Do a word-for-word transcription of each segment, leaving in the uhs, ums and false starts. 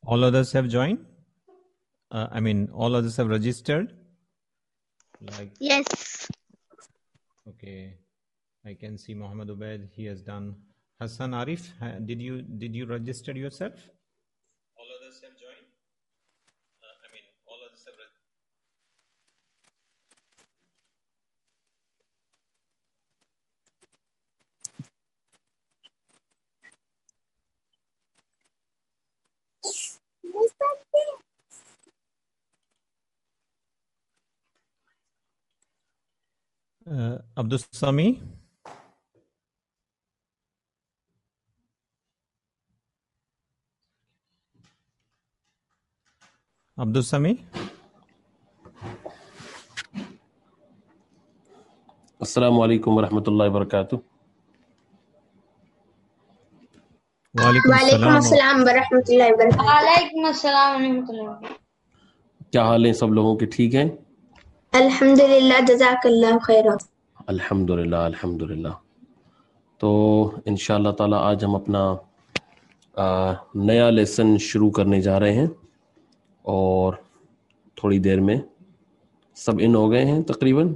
All others have joined? Uh, I mean, all others have registered? Like, Yes. okay. I can see Muhammad Ubaid, he has done. Hassan Arif, ha- did you did you register yourself? All others have joined? Uh, I mean, all others have registered. Uh, Abdul Sami? Abdul Sami? Assalamu alaikum wa rahmatullahi wa barakatuh. Walaikum वालेकुम salam. अस्सलाम वरहमतुल्लाहि वबरकातुहू। वालेकुम अस्सलाम वरहमतुल्लाह। क्या हाल है सब लोगों के? ठीक हैं? अल्हम्दुलिल्लाह जज़ाकल्लाहु खैरा। अल्हम्दुलिल्लाह अल्हम्दुलिल्लाह। तो इंशाअल्लाह ताला आज हम अपना आ, नया लेसन शुरू करने जा रहे हैं और थोड़ी देर में सब इन हो गए हैं तकरीबन।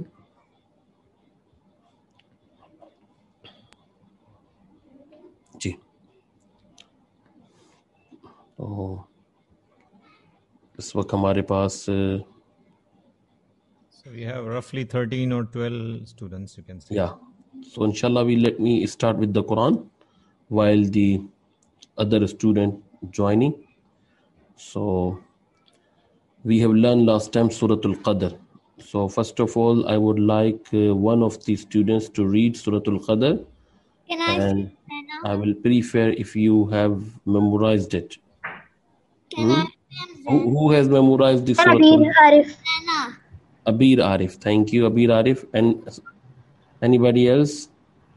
जी, तो इस वक्त हमारे पास So we have roughly thirteen or twelve students, you can say. yeah. So inshallah we let me start with the Quran while the other student joining. So we have learned last time Surah Al-Qadr. So first of all, I would like uh, one of the students to read Surah Al-Qadr, Can I and say I will prefer if you have memorized it. Can Hmm? I Who, who has memorized the Surah अबीर Al-Qadr? Arif. Anna? Abir Arif. Thank you, Abir Arif. And anybody else?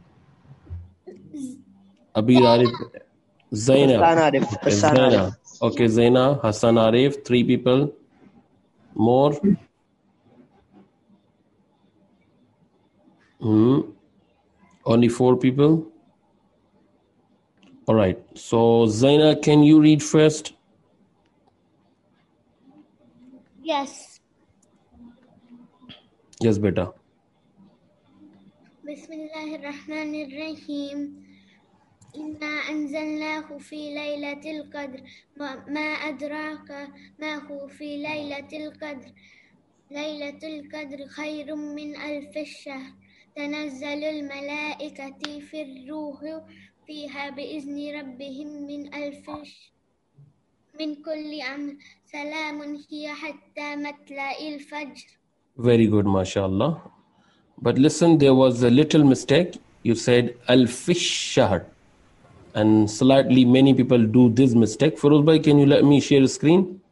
Abir Arif. Zaina. Hassan Arif. Okay, Hassan Zaina. Arif. Okay, Zaina, Hassan Arif. Three people. More? Hmm. Only four people? All right. So, Zaina, can you read first? Yes. Yes, beta. Bismillahirrahmanirrahim. Inna anzalnahu fi laylatil qadr. Ma adraka ma hu fi laylatil qadr. Laylatul qadr khayrun min alf shahr. تنزل الملائكة في الروح فيها بإذن ربهم من ألف من كل أمر سلام هي حتى مطلع الفجر. Very good, mashallah. But listen, there was a little mistake. You said al-fish shahr. And slightly many people do this mistake. Feroz bhai, can you let me share screen?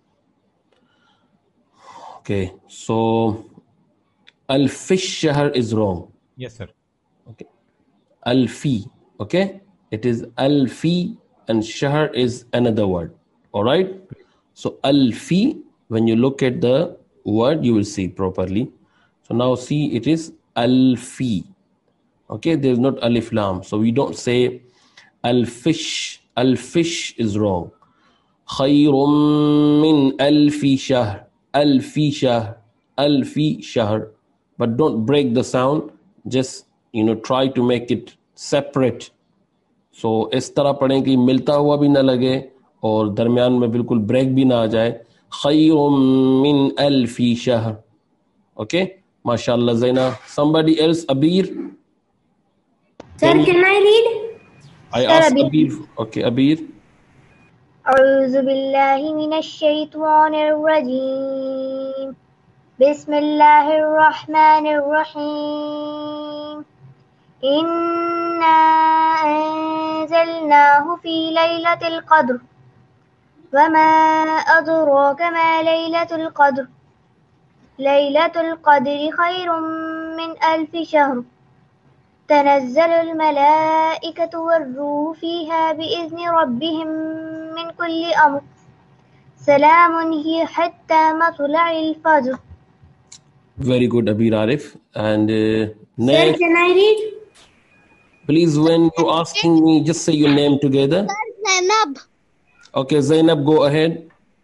Okay, so al-fish shahr is wrong. Yes, sir. Okay, al-fi. Okay, it is al-fi and shahr is another word. All right. So al-fi, when you look at the word, you will see properly. So now see, it is al-fi. Okay, there is not alif lam. So we don't say al-fish. Al-fish is wrong. Khayrun min alfi shahr. Alfi shahr. Alfi shahr. But don't break the sound. Just, you know, try to make it separate. So इस तरह पढ़ें कि मिलता हुआ भी ना लगे और दरमियान में बिल्कुल ब्रेक भी ना आ जाए. Khayrun min alfi shahr. Okay, mashallah Zaina. Somebody else, Abir? Sir, can I read? I Sir, asked Abir. Abir. Okay, Abir. أعوذ بالله من الشيطان الرجيم. بسم الله الرحمن الرحيم. إنا أنزلناه في ليلة القدر وما أدراك ما ليلة القدر ليلة القدر خير من ألف شهر تنزل الملائكة والروح فيها بإذن ربهم من كل أمر سلام هي حتى مطلع الفجر. Very good, Abir Arif. And uh, next, Sir, can I read? please, when you're asking me, just say your name together. Zainab. Okay, Zainab, go ahead.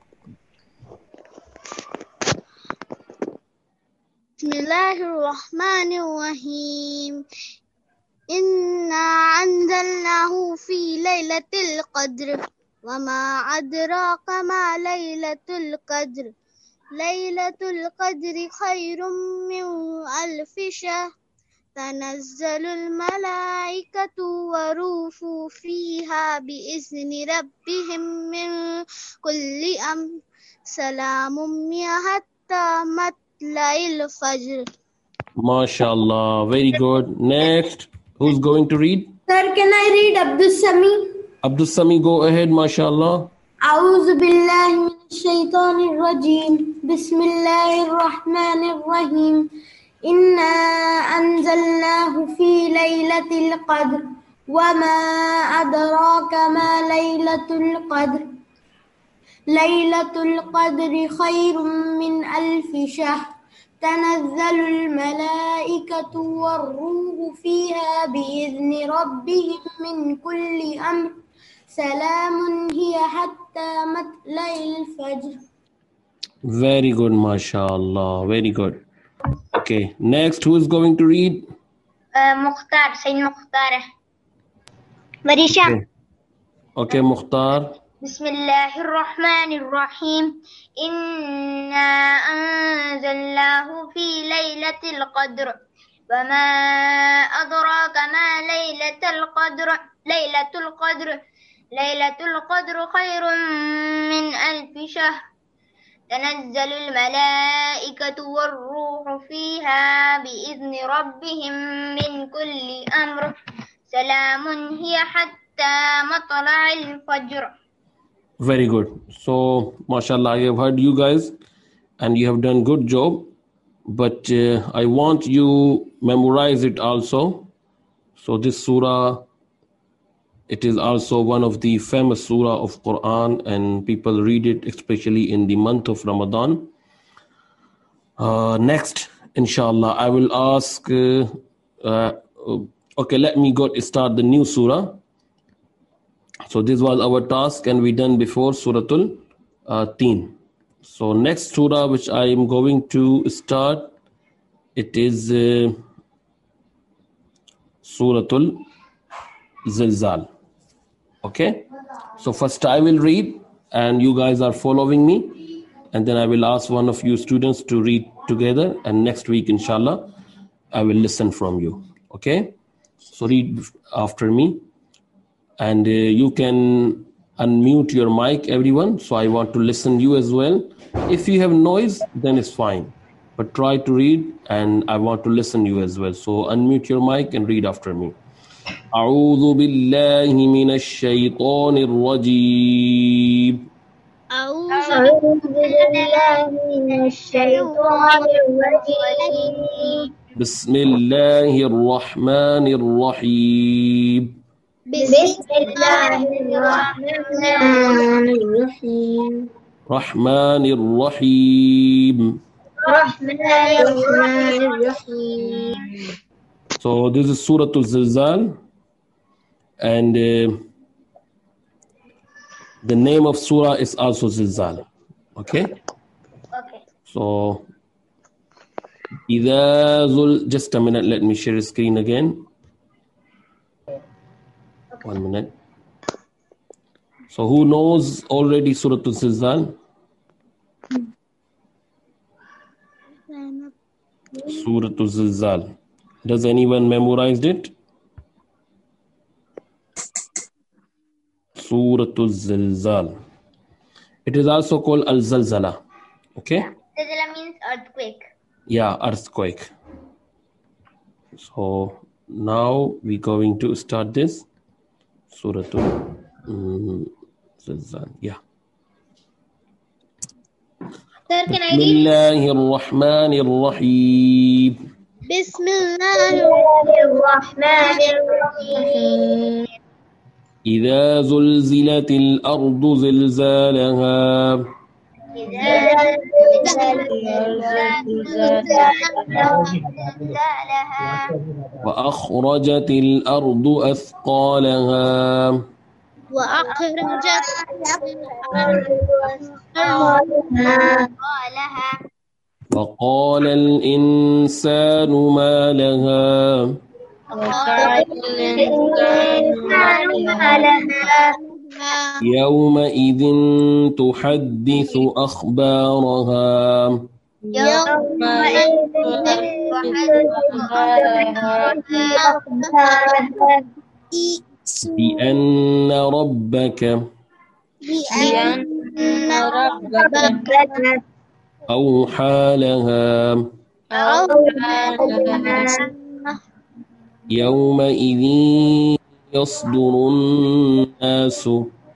Bismillahirrahmanirrahim. Inna anzalnahu fi laylatil qadr. Wa ma adraka ma laylatul qadr. Laylatul qadri khairum min alfi shahr. تنزل الملائكة والروح فيها بإذن ربهم من كل أمر سلام هي حتى مطلع الفجر. MashaAllah, very good. Next, who's going to read? Sir, can I read Abdul Sami? Abdul Sami, go ahead, MashaAllah. أعوذ بالله من الشيطان الرجيم بسم الله الرحمن الرحيم إنا أنزلناه في ليلة القدر وما أدراك ما ليلة القدر ليلة القدر خير من ألف شهر تنزل الملائكة والروح فيها بإذن ربهم من كل أمر سلام هي حتى مطلع الفجر. Very good, MashaAllah, very good. Okay, next, who is going to read? uh, Mukhtar, Sayyid Mukhtar. Marisha. Okay, okay, Mukhtar. Bismillahirrahmanirrahim. Inna anzalnahu fi laylatil qadr. Wa ma adraka ma laylatul qadr. Laylatul qadr. Laylatul qadr khairun min alfi shahr. تنزل الملائكة والروح فيها بإذن ربهم من كل أمر سلام هي حتى مطلع الفجر. Very good. So, MashaAllah, I have heard you guys and you have done good job. But uh, I want you memorize it also. So this surah, it is also one of the famous surah of Quran and people read it especially in the month of Ramadan. Uh, next, inshallah, I will ask, uh, uh, okay, let me go start the new surah. So this was our task and we done before Suratul uh, Teen. So next surah which I am going to start, it is uh, Suratul Zilzal. Okay, so first I will read and you guys are following me, and then I will ask one of you students to read together, and next week inshallah I will listen from you. Okay, so read after me, and uh, you can unmute your mic, everyone, so I want to listen you as well. If you have noise, then it's fine, but try to read and I want to listen you as well. So unmute your mic and read after me. أعوذ بالله من الشيطان الرجيم أعوذ بالله من الشيطان الرجيم بسم الله الرحمن الرحيم بسم الله الرحمن الرحيم رحمن الرحيم الرحمن الرحيم. So this is Surah Al-Zilzal, and uh, the name of surah is also Zilzal. Okay? Okay. So إذا زل, just a minute, let me share the screen again. One minute. So who knows already Surah Al-Zilzal? Surah Al-Zilzal. Does anyone memorized it? Surah Al-Zilzal. It is also called Al-Zalzala. Okay? Zilzala means earthquake. Yeah, earthquake. So now we're going to start this. Surah Al-Zilzal. Yeah. Sir, can I بسم read? الله الرحمن الرحيم بسم الله الرحمن الرحيم. إذا زلزلت الأرض زلزالها إذا زلزلت الأرض زلزالها وأخرجت الأرض أثقالها وأخرجت قالها وقال الإنسان ما لها وقال الإنسان ما لها يومئذ تحدث أخبارها يومئذ بأن ربك بأن ربك أوحى لها يومئذ يصدر الناس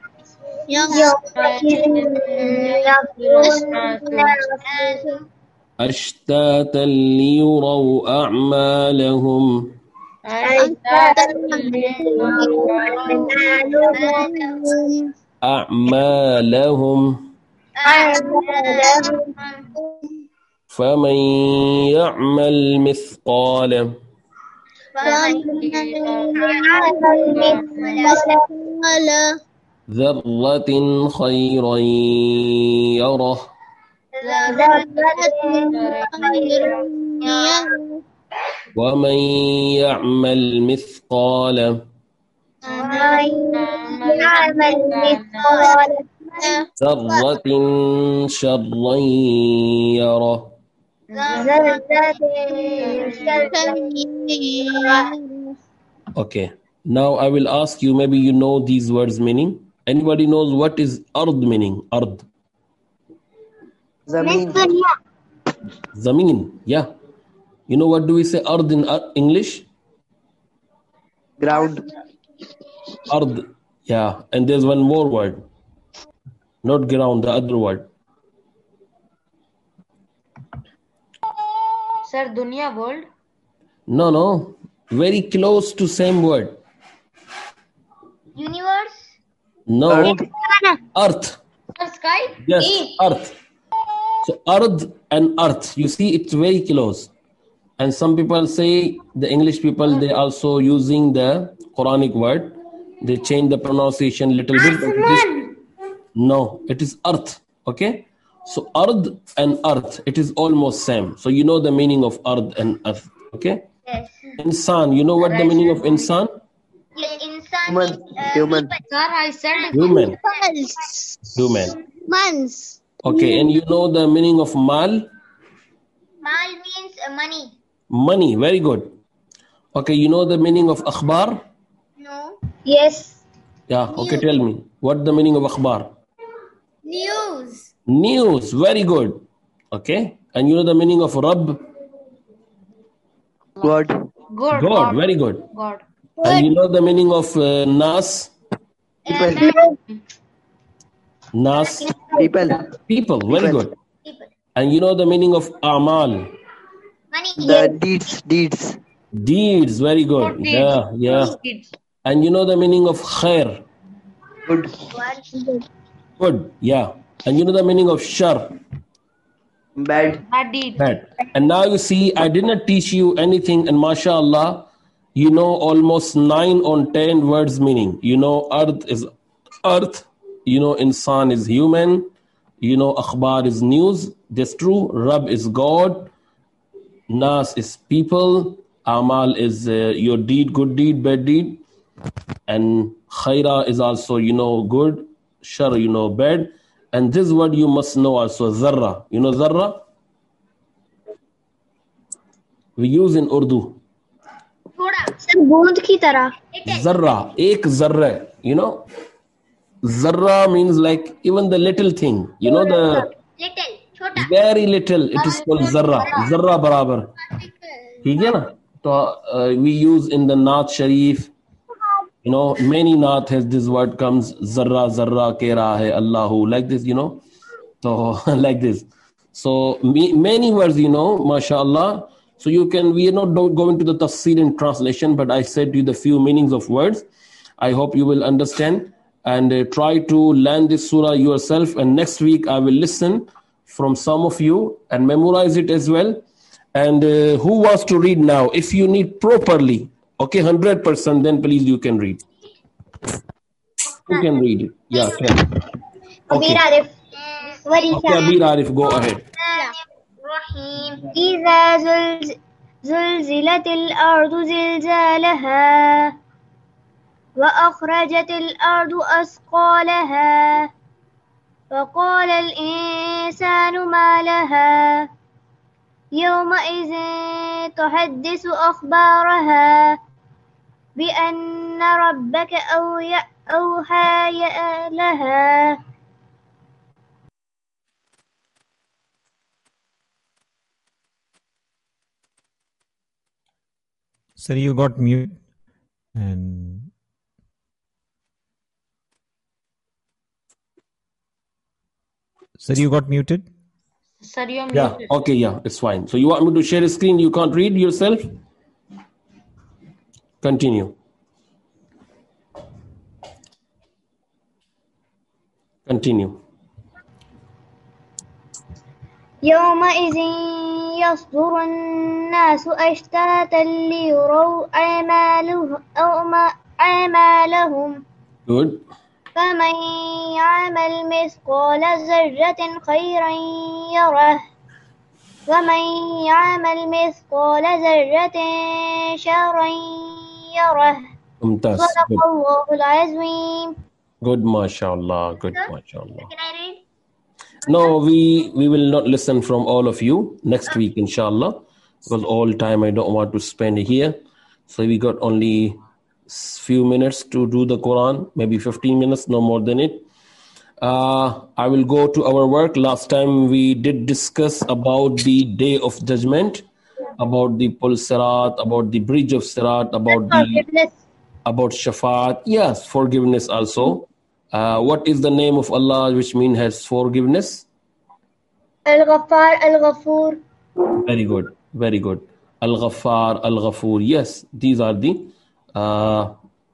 أشتاتا ليروا أعمالهم أعمالهم فمن يعمل مثقال ذرة خيرا يره ومن يعمل مثقال ذرة شرا يره. Okay, now I will ask you, maybe you know these words meaning. Anybody knows what is ard meaning? Ard. Zameen. Zameen, yeah. You know what do we say ard in uh, English? Ground. Ard, yeah. And there's one more word. Not ground, the other word. Sir, dunya world. No, no. Very close to same word. Universe. No. Earth. Earth. Sir, sky. Yes, earth. So earth and earth. You see, it's very close. And some people say, the English people, they also using the Quranic word. They change the pronunciation little bit. But it is, no, it is earth. Okay. So earth and earth, it is almost same. So you know the meaning of earth and earth. Okay. Yes. Insan, you know what the meaning of insan? Like insan Human. means, uh, Human. people. Sir, I said Human. Months. Human. Months. Okay. And you know the meaning of mal? Mal means uh, money. Money. Very good. Okay. You know the meaning of akhbar? No. Yes. Yeah. Okay. Tell me. What the meaning of akhbar? News. News. Very good. Okay. And you know the meaning of Rabb? God. God. God. Very good. God. And you know the meaning of uh, Nas? People. Nas? People. People. Very People. good. People. And you know the meaning of Amal? Money. The deeds. Deeds. Deeds. Very good. Good deeds. Yeah. Yeah. Good deeds. And you know the meaning of Khair? Good. What? Good. Yeah. And you know the meaning of Shar? Bad. Bad deed. Bad. And now you see, I did not teach you anything, and mashallah, you know almost nine on ten words meaning. You know, earth is earth. You know, insan is human. You know, akhbar is news. That's true. Rabb is God. Nas is people. Amal is uh, your deed, good deed, bad deed. And khaira is also, you know, good. Shar, you know, bad. And this word you must know also, zarra. You know zarra? We use in Urdu. Thoda. सर बूंद की तरह. Zarra, ek zarra. You know, zarra means like even the little thing. You know, the Little. Chota. very little. It is called zarra. Zarra barabar. ठीक है ना? So uh, we use in the Naat Sharif. You know, many Naat has this word comes zarra zarra ke rahe Allahu, like this. You know, so like this. So me, many words, you know, mashallah. So you can, we are not going to the tafsir in translation, but I said to you the few meanings of words. I hope you will understand and uh, try to learn this surah yourself. And next week I will listen from some of you and memorize it as well. And uh, who wants to read now? If you need properly, okay, one hundred percent, then please you can read. Who can read it? Yeah, tell. Okay. Abir Arif. Okay, Warisa. Abir Arif, go ahead. Rahim. إذا زلز زلزلت الأرض زلزالها وأخرجت الأرض أثقالها وقال الإنسان ما لها يومئذ تحدث أخبارها بأن ربك أوي- أوحى لها. Sir, you got mute. And sir, you got muted. Sir, you're Yeah, muted. okay, yeah, it's fine. So you want me to share a screen? You can't read yourself? Continue. Continue. يومئذ يصدر الناس أشتاتا ليروا أعماله- أعما- أعمالهم Good. فمن يعمل مثقال ذرة خيرا يره ومن يعمل مثقال ذرة شرا يره. Mumtaz. صدق Good. الله العظيم. Good, mashallah. Good, mashallah. Can I read? No, we we will not listen from all of you next week, inshallah, because all time I don't want to spend here. So we got only s- few minutes to do the Quran, maybe fifteen minutes, no more than it. Uh, I will go to our work. Last time we did discuss about the day of judgment, about the Pul Sirat, about the bridge of Sirat, about the Forgiveness. about Shafaat. Yes, forgiveness also. Uh, what is the name of Allah which means has forgiveness? Al-Ghaffar, Al-Ghafoor. Very good, very good. Al-Ghaffar, Al-Ghafoor. Yes, these are the, uh,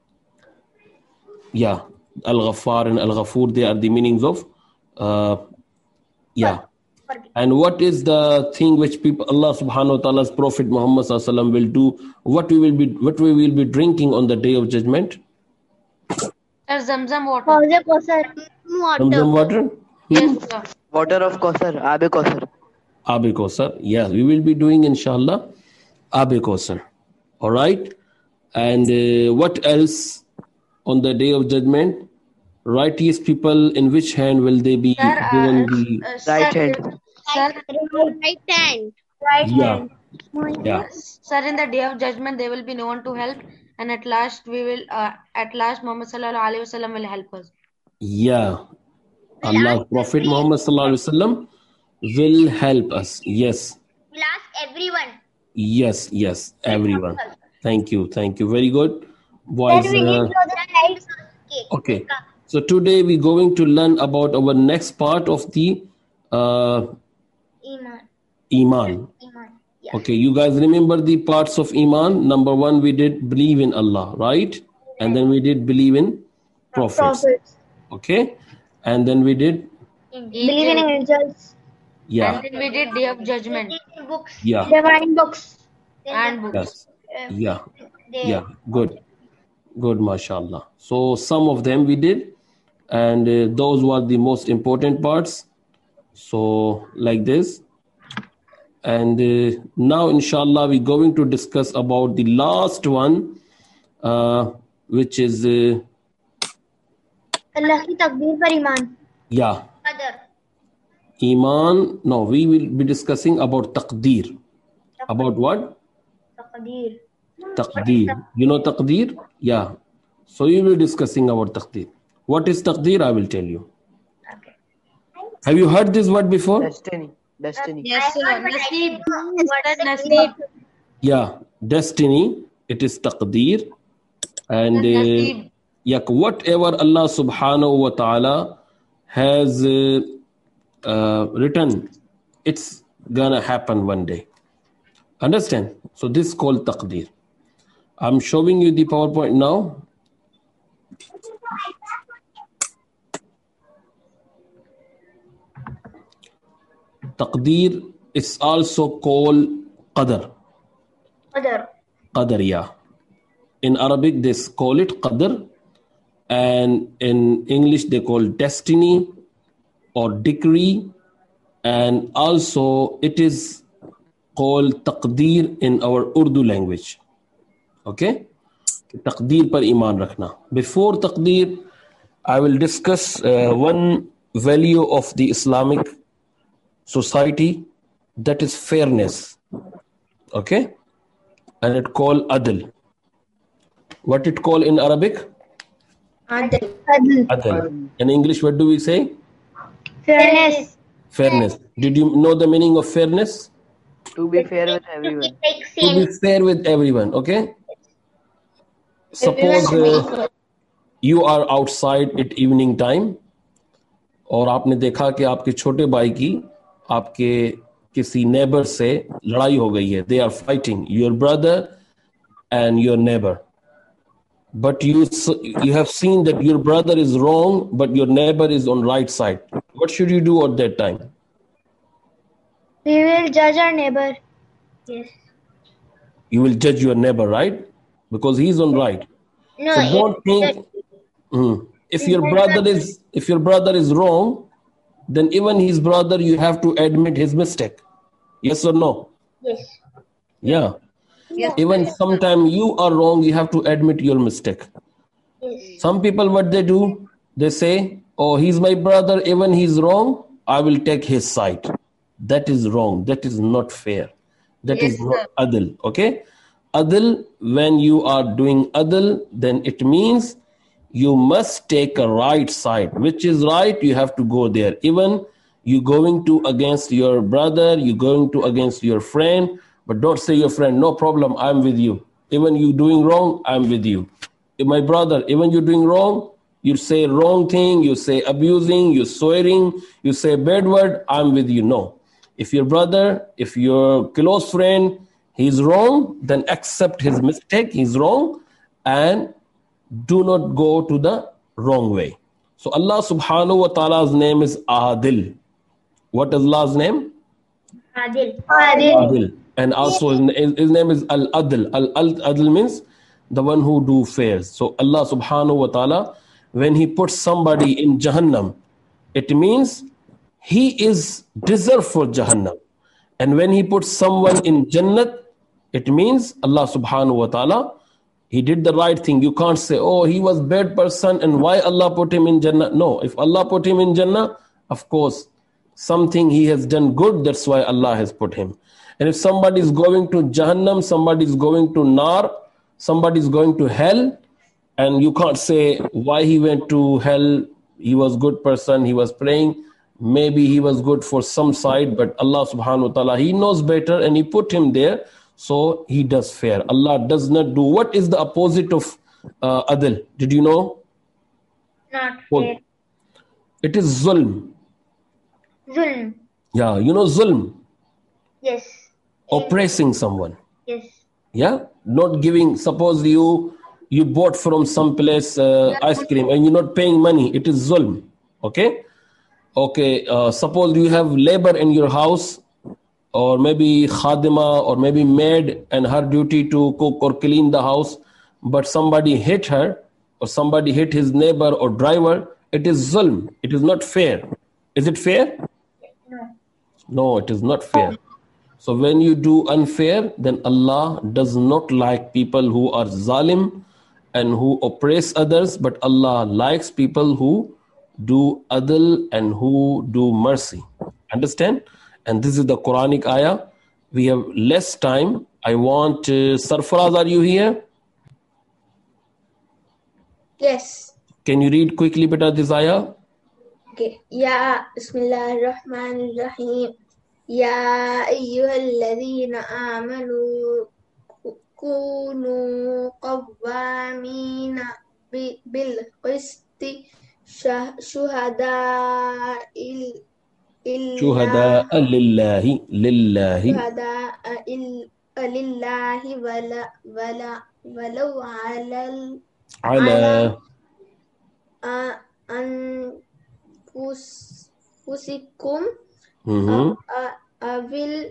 yeah, Al-Ghaffar and Al-Ghafoor, they are the meanings of, uh, yeah. And what is the thing which people, Allah subhanahu wa ta'ala's Prophet Muhammad sallallahu alaihi wasallam will do? What we will be, what we will be drinking on the day of judgment? Sir, Zamzam water. Hawz Kausar. Zamzam water? Yes, sir. Water of Kausar, Abe Kausar. Abe Kausar. Yes, we will be doing inshallah Abe Kausar. All right. And uh, what else on the day of judgment? Righteous people, in which hand will they be Sir, uh, given the? uh, sir, Right hand. Sir, Right hand. Right Yeah, hand. yeah. sir, in the day of judgment, there will be no one to help, and at last we will, uh, at last Muhammad sallallahu alaihi wasallam will help us. Yeah. Allah's Prophet Muhammad sallallahu alaihi wasallam will help us. Yes. We'll ask everyone. Yes, yes, everyone. Thank you, thank you. Very good. Boys, Then we need uh, to know the heights. okay. So today we're going to learn about our next part of the uh, Iman. Iman. Iman. Okay, you guys remember the parts of Iman? Number one, we did believe in Allah, right? And then we did believe in prophets. Prophets. Okay? And then we did, Believe in angels. yeah, And then we did day of judgment Books. yeah, Divine books. and books. yes, Uh, yeah, they- yeah, good. Good, mashallah. So some of them we did, and uh, those were the most important parts. So like this. And uh, now, inshallah, we're going to discuss about the last one, uh, which is, uh, Allah ki takdeer par iman. yeah, Qadar. Iman. No, we will be discussing about taqdeer. About what? Taqdeer. Taqdeer. You know taqdeer? Yeah. So we will be discussing about taqdeer. What is taqdeer? I will tell you. Have you heard this word before? Destiny. Destiny. Yes, sir. Naseeb. What is Naseeb. Yeah, destiny. It is taqdeer. And uh, Naseeb. yeah, whatever Allah subhanahu wa ta'ala has uh, uh, written, it's gonna happen one day. Understand? So this is called taqdeer. I'm showing you the PowerPoint now. Taqdeer is also called qadar. Qadar. Qadar, yeah. In Arabic, they call it qadar. and in English they call destiny or decree, and also it is called taqdeer in our Urdu language. Okay? Taqdeer par iman rakhna. Before taqdeer, I will discuss uh, one value of the Islamic society, that is fairness. Okay? And it called adl. What it called in Arabic? Adl. Adl. In English, what do we say? Fairness. Fairness. Did you know the meaning of fairness? To be fair with everyone. Like To be same. fair with everyone. Okay? Suppose uh, you are outside at evening time और आपने देखा कि आपके छोटे भाई की आपके किसी नेबर से लड़ाई हो गई है. They are fighting, your brother and your neighbor. But you you have seen that your brother is wrong, but your neighbor is on right side. What should you do at that time? We will judge our neighbor. Yes. You will judge your neighbor, right? Because he's on right. No, So it- don't think. Mm. If your brother is if your brother is wrong, then even his brother you have to admit his mistake. Yes or no? yes. Yeah. Yes. Even sometime you are wrong, you have to admit your mistake. Yes. Some people, what they do, they say, oh, he's my brother, even he's wrong, I will take his side. That is wrong. That is not fair. That is Yes, not adl. Okay? Adl, when you are doing adl, then it means you must take a right side. Which is right, you have to go there. Even you going to against your brother, you going to against your friend, but don't say your friend, no problem, I'm with you. Even you doing wrong, I'm with you. If my brother, even you doing wrong, you say wrong thing, you say abusing, you swearing, you say bad word, I'm with you. No. If your brother, if your close friend, he's wrong, then accept his mistake, he's wrong, and do not go to the wrong way. So Allah subhanahu wa ta'ala's name is Adil. What is Allah's name? Adil. Adil. Adil. And also his, his name is Al-Adl. Al-Adl means the one who do fairs. So Allah subhanahu wa ta'ala, when he puts somebody in Jahannam, it means he is deserved for Jahannam. And when he puts someone in Jannat, it means Allah subhanahu wa ta'ala, he did the right thing. You can't say, oh, he was bad person and why Allah put him in Jannah. No, if Allah put him in Jannah, of course, something he has done good, that's why Allah has put him. And if somebody is going to Jahannam, somebody is going to Nar, somebody is going to hell, and you can't say why he went to hell, he was good person, he was praying, maybe he was good for some side, but Allah subhanahu wa ta'ala, he knows better and he put him there, so he does fair. Allah does not do. What is the opposite of uh, adl? Did you know? Not Well, fair. it is zulm. Zulm. Yeah, you know zulm, Yes. oppressing someone. Yes. Yeah, not giving. Suppose you you bought from some place uh, ice cream and you're not paying money. It is zulm. Okay, okay. Uh, suppose you have labor in your house, or maybe khadima, or maybe maid, and her duty to cook or clean the house, but somebody hit her, or somebody hit his neighbor or driver. It is zulm. It is not fair. Is it fair? No. No, it is not fair. So when you do unfair, then Allah does not like people who are zalim and who oppress others, but Allah likes people who do adl and who do mercy. Understand? And this is the Quranic ayah. We have less time. I want, uh, Sarfaraz, are you here? Yes. Can you read quickly, beta, this ayah? Okay. Ya Bismillahirrahmanirrahim. Ya ayyuhalladhina amanu kunu qawwamina bi- bil qisti syah- syuhada il Shuhada lillahi, lillahi, syuhada il lillahi wala wala walau alal ala, a- anfus fusikum mhm, a- awil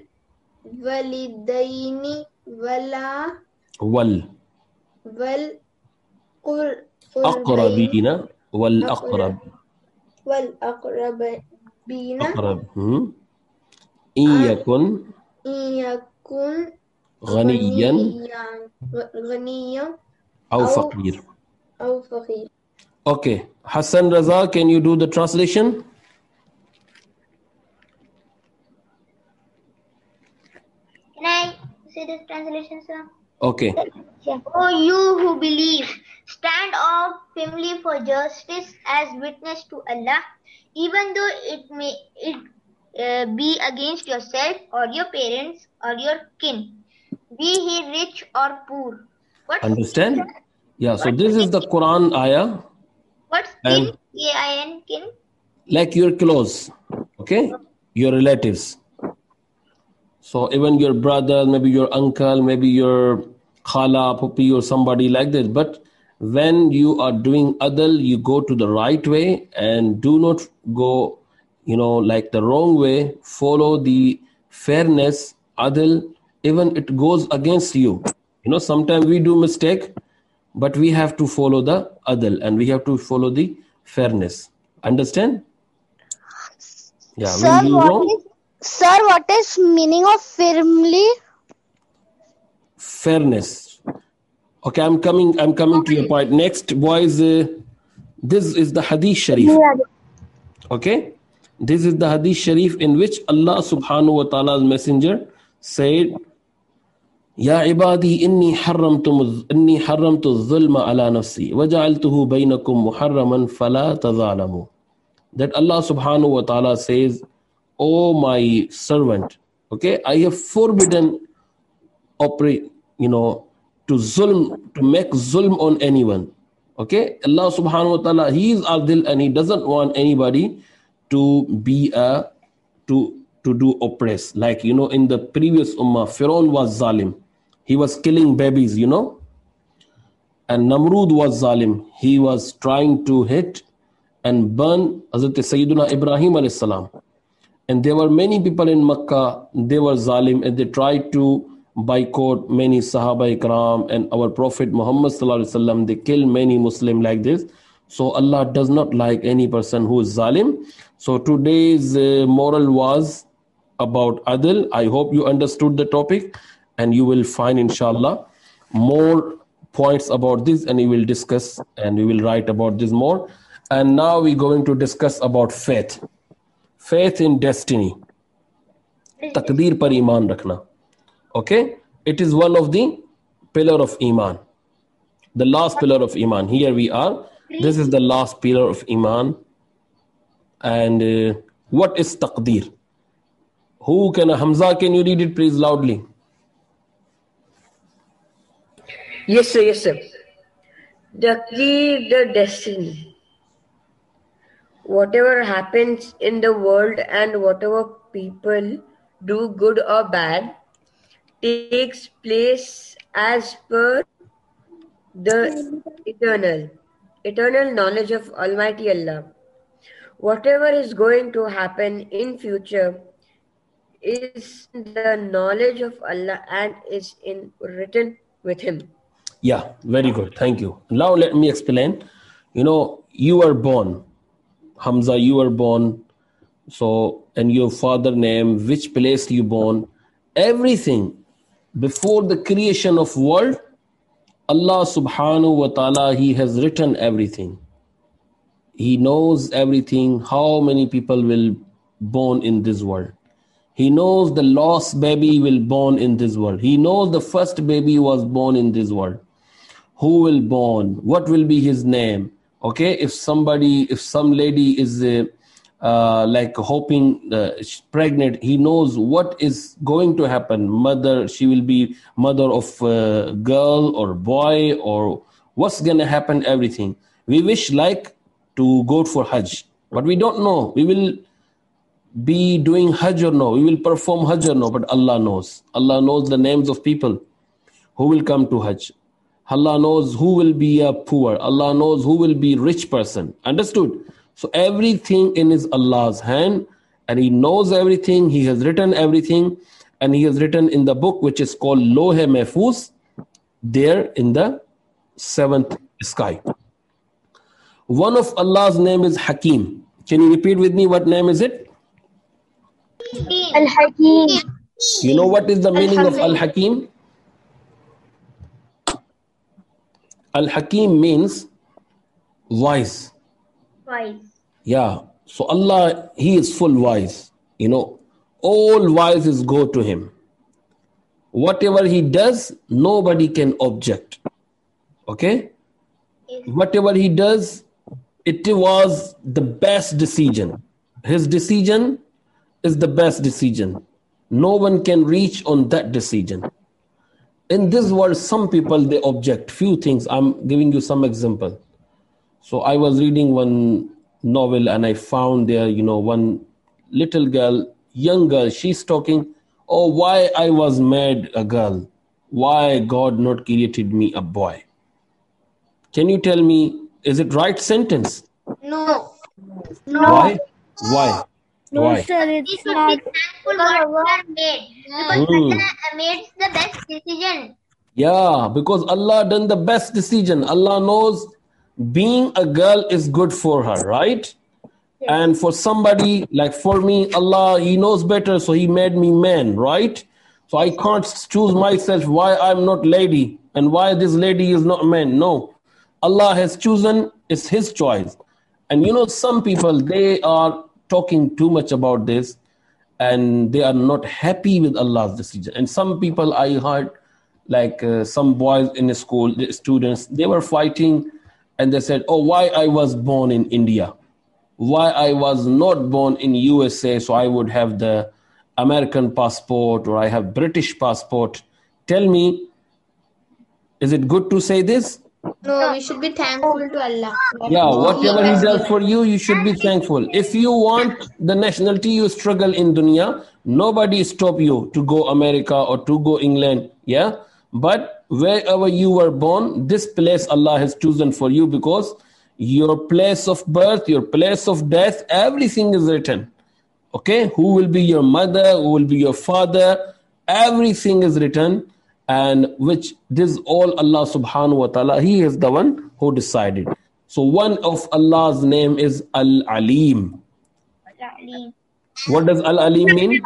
walidaini wala wal, wal قر- أقربين والأقرب والأقربين أقرب هم. إن يكن إن يكن غنيا غنيا غنيا أو أو فقير. أو فقير. Okay, Hassan Raza, can you do the translation? Can I say this translation, sir? Okay. O you who believe, stand up firmly for justice as witness to Allah, even though it may it uh, be against yourself or your parents or your kin, be he rich or poor. What's Understand? kin? Yeah, so this is the Quran ayah, What's kin? and K I N kin. like your close, okay? Your relatives. So even your brother, maybe your uncle, maybe your khala, puppy, or somebody like this. But when you are doing adl, you go to the right way and do not go, you know, like the wrong way. Follow the fairness, adl, even it goes against you. You know, sometimes we do mistake, but we have to follow the adl and we have to follow the fairness. Understand? Yeah, Sir, when you what wrong, is sir, what is meaning of firmly? fairness. Okay, I'm coming. I'm coming to your point. Next, boys, uh, this is the Hadith Sharif. Okay, this is the Hadith Sharif in which Allah Subhanahu wa Taala's Messenger said, "Ya ibadi, inni harramtu inni harramtu zulma ala nafsi, waja'altuhu bainakum muharraman fala tazalamu." That Allah Subhanahu wa Taala says, "Oh my servant, okay, I have forbidden operate, you know, to zulm, to make zulm on anyone." Okay, Allah Subhanahu wa Taala, He is adil and He doesn't want anybody to be a to to do oppress. Like, you know, in the previous ummah, Pharaoh was zalim. He was killing babies, you know, and Namrud was zalim. He was trying to hit and burn Hazrat Sayyidina Ibrahim alayhi salam. And there were many people in Makkah, they were zalim, and they tried to boycott many Sahaba Ikram and our Prophet Muhammad sallallahu alaihi wasallam. They killed many Muslims like this. So Allah does not like any person who is zalim. So today's uh, moral was about adl. I hope you understood the topic, and you will find inshallah more points about this, and we will discuss and we will write about this more. And now we're going to discuss about faith. Faith in destiny. Taqdeer par iman rakhna. Okay? It is one of the pillar of iman. The last pillar of iman. Here we are. This is the last pillar of iman. And uh, what is taqdeer? Who can, Hamza, can you read it please loudly? Yes, sir. Yes, sir. Taqdeer, the destiny. Whatever happens in the world and whatever people do, good or bad, takes place as per the eternal, eternal knowledge of Almighty Allah. Whatever is going to happen in future is the knowledge of Allah and is in written with Him. Yeah, very good. Thank you. Now let me explain. You know, you were born. Hamza, you were born. So, and your father name, which place you born, everything. Before the creation of world, Allah subhanahu wa ta'ala, He has written everything. He knows everything, how many people will born in this world. He knows the lost baby will born in this world. He knows the first baby was born in this world. Who will born? What will be his name? Okay, if somebody, if some lady is uh, uh, like hoping uh, she's pregnant, he knows what is going to happen. Mother, she will be mother of a girl or boy, or what's going to happen, everything. We wish like to go for Hajj, but we don't know. We will be doing Hajj or no. We will perform Hajj or no, but Allah knows. Allah knows the names of people who will come to Hajj. Allah knows who will be a poor. Allah knows who will be rich person. Understood? So everything in is Allah's hand, and He knows everything. He has written everything, and He has written in the book which is called Lohe Mahfuz, there in the seventh sky. One of Allah's name is Hakim. Can you repeat with me what name is it? Al-Hakim. You know what is the meaning of Al-Hakim? Al-Hakim means wise. Wise. Yeah. So Allah, He is full wise. You know, all wises go to Him. Whatever He does, nobody can object. Okay? Whatever He does, it was the best decision. His decision is the best decision. No one can reach on that decision. In this world, some people, they object. Few things. I'm giving you some example. So I was reading one novel and I found there, you know, one little girl, young girl, she's talking, oh, why I was made a girl? Why God not created me a boy? Can you tell me, is it right sentence? No. Why? Why? No, Why? sir, We it's should be not. thankful what we are made. Because Hmm. Allah made the best decision. Yeah, because Allah done the best decision. Allah knows being a girl is good for her, right? And for somebody like for me, Allah, He knows better, so He made me man, right? So I can't choose myself why I'm not lady and why this lady is not man. No, Allah has chosen, it's His choice. And you know, some people, they are talking too much about this and they are not happy with Allah's decision. And some people I heard, like uh, some boys in the school, the students, they were fighting and they said, oh, why I was born in India? Why I was not born in U S A, so I would have the American passport or I have British passport. Tell me, is it good to say this? No, we should be thankful to Allah. Yeah, whatever He has does given. for you, you should be thankful. If you want the nationality, you struggle in dunya, nobody stop you to go America or to go England, yeah? But wherever you were born, this place Allah has chosen for you because your place of birth, your place of death, everything is written. Okay? Who will be your mother, who will be your father, everything is written. And which this all Allah subhanahu wa ta'ala, He is the one who decided. So one of Allah's name is Al-Alim. What does Al-Alim mean?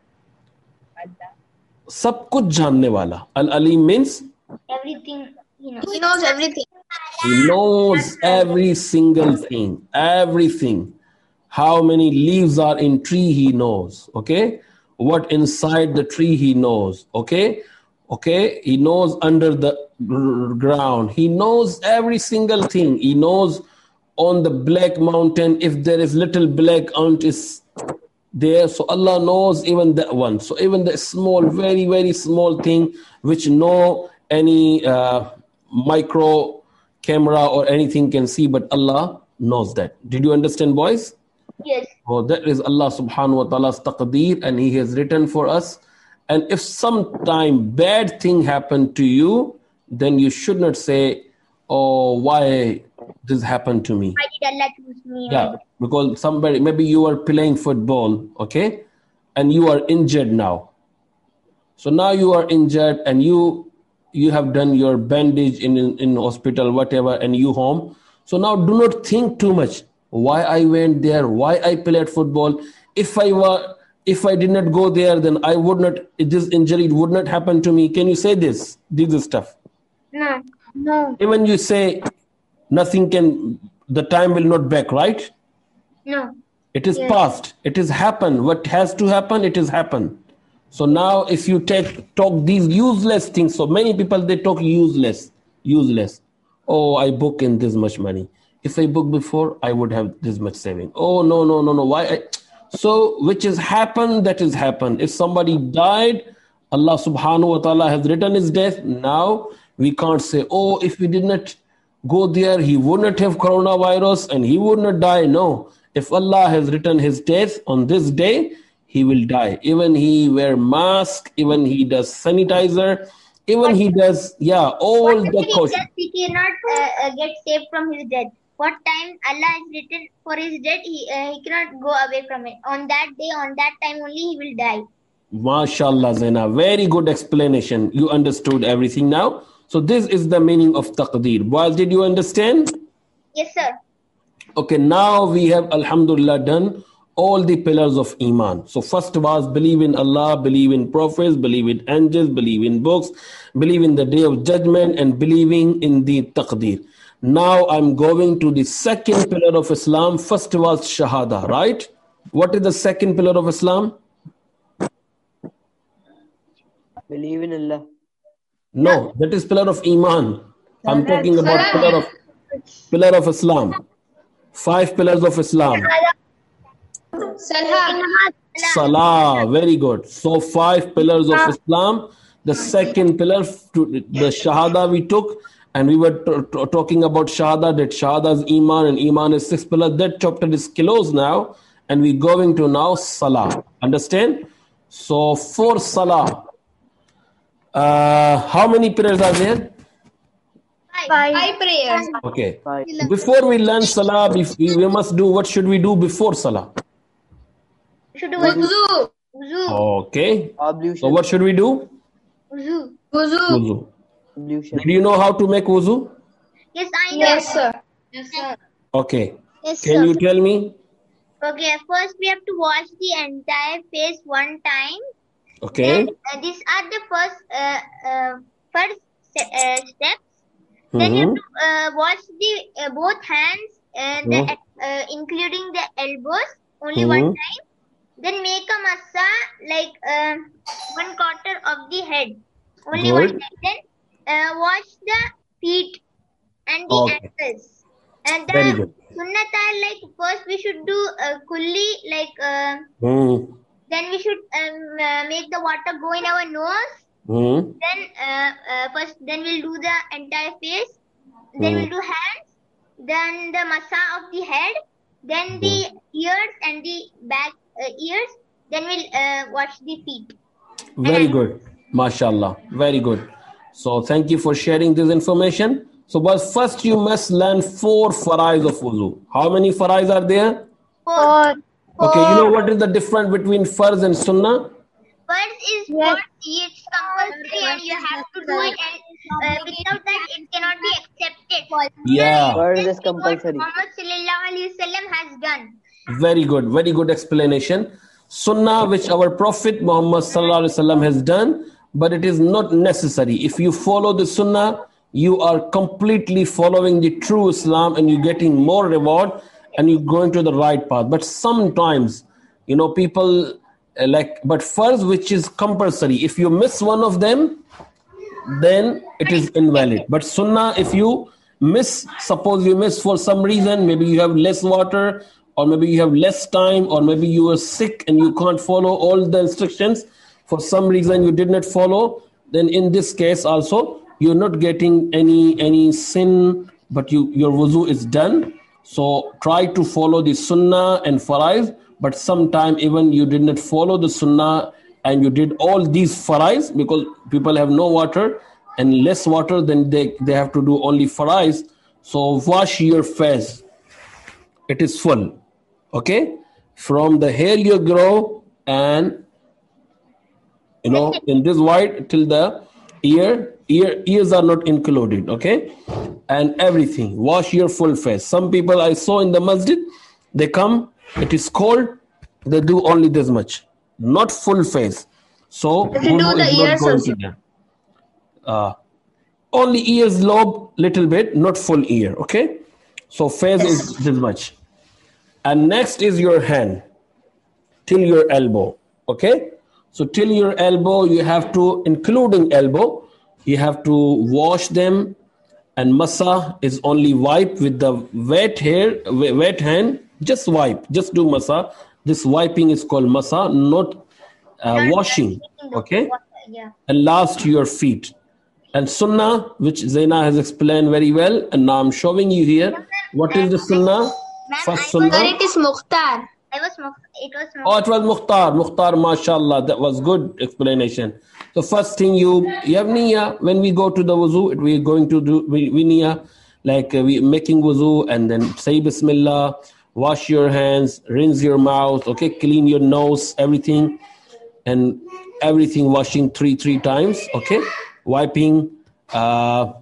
Sab kuch janne wala. Al-Alim means Everything, you know. He knows everything. He knows every single thing, everything. How many leaves are in tree, He knows. Okay? What inside the tree, He knows. Okay? Okay? He knows under the gr- ground. He knows every single thing. He knows on the black mountain if there is little black ant is there. So Allah knows even that one. So even the small, very, very small thing which no any uh, micro camera or anything can see, but Allah knows that. Did you understand, boys? Yes. Oh, that is Allah subhanahu wa ta'ala's taqdeer, and He has written for us. And if sometime bad thing happened to you, then you should not say, oh, why this happened to me? Why did Allah choose me? Yeah, because somebody, maybe you are playing football, okay? And you are injured now. So now you are injured and you you have done your bandage in, in, in hospital, whatever, and you home. So now do not think too much. Why I went there? Why I played football? If I were, if I did not go there, then I would not, this injury would not happen to me. Can you say this? This stuff. No. No. Even you say nothing can, the time will not back, right? No. It is Yes. past. It is happened. What has to happen, it is happened. So now if you take talk these useless things, so many people, they talk useless, useless. Oh, I book in this much money. If I book before, I would have this much saving. Oh, no, no, no, no. Why? I... So which has happened, that is happened. If somebody died, Allah subhanahu wa ta'ala has written his death. Now we can't say, oh, if we did not go there, he would not have coronavirus and he would not die. No. If Allah has written his death on this day, he will die. Even he wear mask, even he does sanitizer, even he does, yeah, all What if the he caution. just he cannot uh, uh, get saved from his death? What time Allah has written for his death, he, uh, he cannot go away from it. On that day, on that time only, he will die. MashaAllah, Zaina. Very good explanation. You understood everything now. So this is the meaning of taqdeer. Boys, did you understand? Yes, sir. Okay, now we have, alhamdulillah, done all the pillars of Iman. So first was believe in Allah, believe in prophets, believe in angels, believe in books, believe in the day of judgment, and believing in the taqdeer. Now I'm going to the second pillar of Islam. First was Shahada, right? What is the second pillar of Islam? Believe in Allah. No, that is pillar of Iman. I'm talking about pillar of pillar of Islam. Five pillars of Islam. Salah. Salah, very good. So five pillars of Islam. The second pillar, the Shahada we took, and we were t- t- talking about Shahada, that Shahada is Iman, and Iman is six pillars. That chapter is closed now, and we're going to now Salah. Understand? So for Salah, uh, how many prayers are there? Five. Five prayers. Okay. Five. Before we learn Salah, we, we must do, what should we do before Salah? Should do Wuzu. wuzu. Okay. Ablution. So what should we do? Wuzu. Wuzu. Wuzu. Ablution. Do you know how to make wuzu? Yes, I know. Yes, sir. Yes, sir. Okay. Yes, Can sir. you tell me? Okay, first we have to wash the entire face one time. Okay. Then uh, these are the first uh, uh, first se- uh, steps. Then you have Mhm. to uh, wash the uh, both hands, uh, the, Mhm. uh, including the elbows, only one Mhm. time. Then make a massa like uh, one quarter of the head, only one Good. time. Then uh, wash the feet and the Okay. ankles. And the Very good. sunnat are like first we should do uh, kulli like. Uh, Hmm. then we should um, uh, make the water go in our nose. Hmm. Then uh, uh, first, then we'll do the entire face. Then Hmm. we'll do hands. Then the massa of the head. Then the ears and the back uh, ears. Then we'll uh, wash the feet. Very good. MashaAllah. Very good. So thank you for sharing this information. So but first you must learn four farais of wuzu. How many farais are there? Four. Okay, you know what is the difference between farz and sunnah? First is what it's compulsory and you have to do it, and uh, without that it cannot be accepted. Yeah. Third is This what compulsory. Muhammad sallallahu alaihi wasallam has done. Very good. Very good explanation. Sunnah, which our Prophet Muhammad sallallahu alaihi wasallam has done, but it is not necessary. If you follow the sunnah, you are completely following the true Islam and you're getting more reward and you're going to the right path. But sometimes, you know, people uh, like, but first, which is compulsory, if you miss one of them, then it is invalid. But sunnah, if you miss, suppose you miss for some reason, maybe you have less water, or maybe you have less time, or maybe you are sick and you can't follow all the instructions, for some reason you did not follow, then in this case also, you're not getting any any sin, but you your wuzu is done. So try to follow the sunnah and farais, but sometime even you did not follow the sunnah and you did all these farais, because people have no water and less water, then they, they have to do only farais. So wash your face. It is full. Okay? From the hair you grow and, you know, in this white till the ear, ear ears are not included. Okay? And everything. Wash your full face. Some people I saw in the masjid, they come, it is cold, they do only this much, not full face. So If you do wudu the is not ears going also. to them. Uh, only ears lobe little bit, not full ear. Okay? So face is this much. And next is your hand till your elbow. Okay? So till your elbow, you have to, including elbow, you have to wash them, and massa is only wipe with the wet hair, wet hand, just wipe, just do massa. This wiping is called massa, not uh, washing. Okay? Yeah. And last, your feet. And sunnah, which Zaina has explained very well, and now I'm showing you here. What is the sunnah? Ma'am, First I Sir, sunnah. it is Mukhtar. I was Muk- it was Oh, Muk- it was Mukhtar. Mukhtar, mashallah. That was good explanation. So first thing you, you have niyyah. When we go to the wuzu, we're going to do, we, we niyyah, like uh, we making wuzu, and then say bismillah, wash your hands, rinse your mouth, okay, clean your nose, everything, and everything washing three, three times, okay, wiping, uh,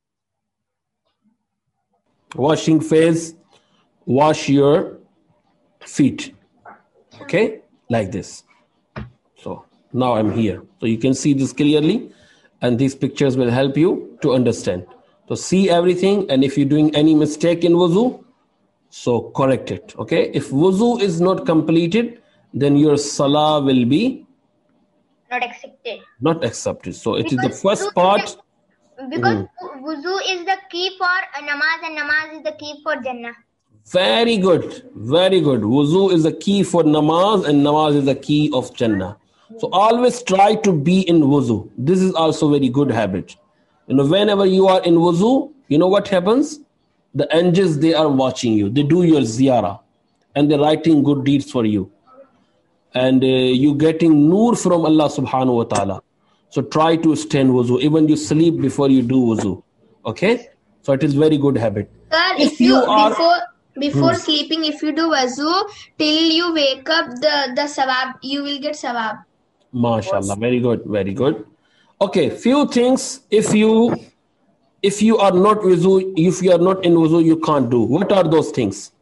washing face, wash your feet. Okay, like this. So now I'm here. So you can see this clearly, and these pictures will help you to understand. So see everything, and if you're doing any mistake in wuzu, so correct it. Okay, if wuzu is not completed, then your salah will be Not accepted. not accepted. So it is the Because first wuzu part. is the- Because wuzu is the key for uh, namaz, and namaz is the key for Jannah. Very good, very good. Wuzu is the key for namaz, and namaz is the key of Jannah. So always try to be in wuzu. This is also very good habit. You know, whenever you are in wuzu, you know what happens? The angels, they are watching you. They do your ziyarah, and they're writing good deeds for you. And uh, you getting nur from Allah subhanahu wa ta'ala. So try to stay in wuzu. Even you sleep before you do wuzu. Okay? So it is very good habit. Sir, If if you, you are- before before Hmm. sleeping, if you do wuzu till you wake up, the the sawab you will get sawab. MashaAllah. Very good. Very good. Okay. Few things. If you if you are not wuzu, if you are not in wuzu, you can't do. What are those things?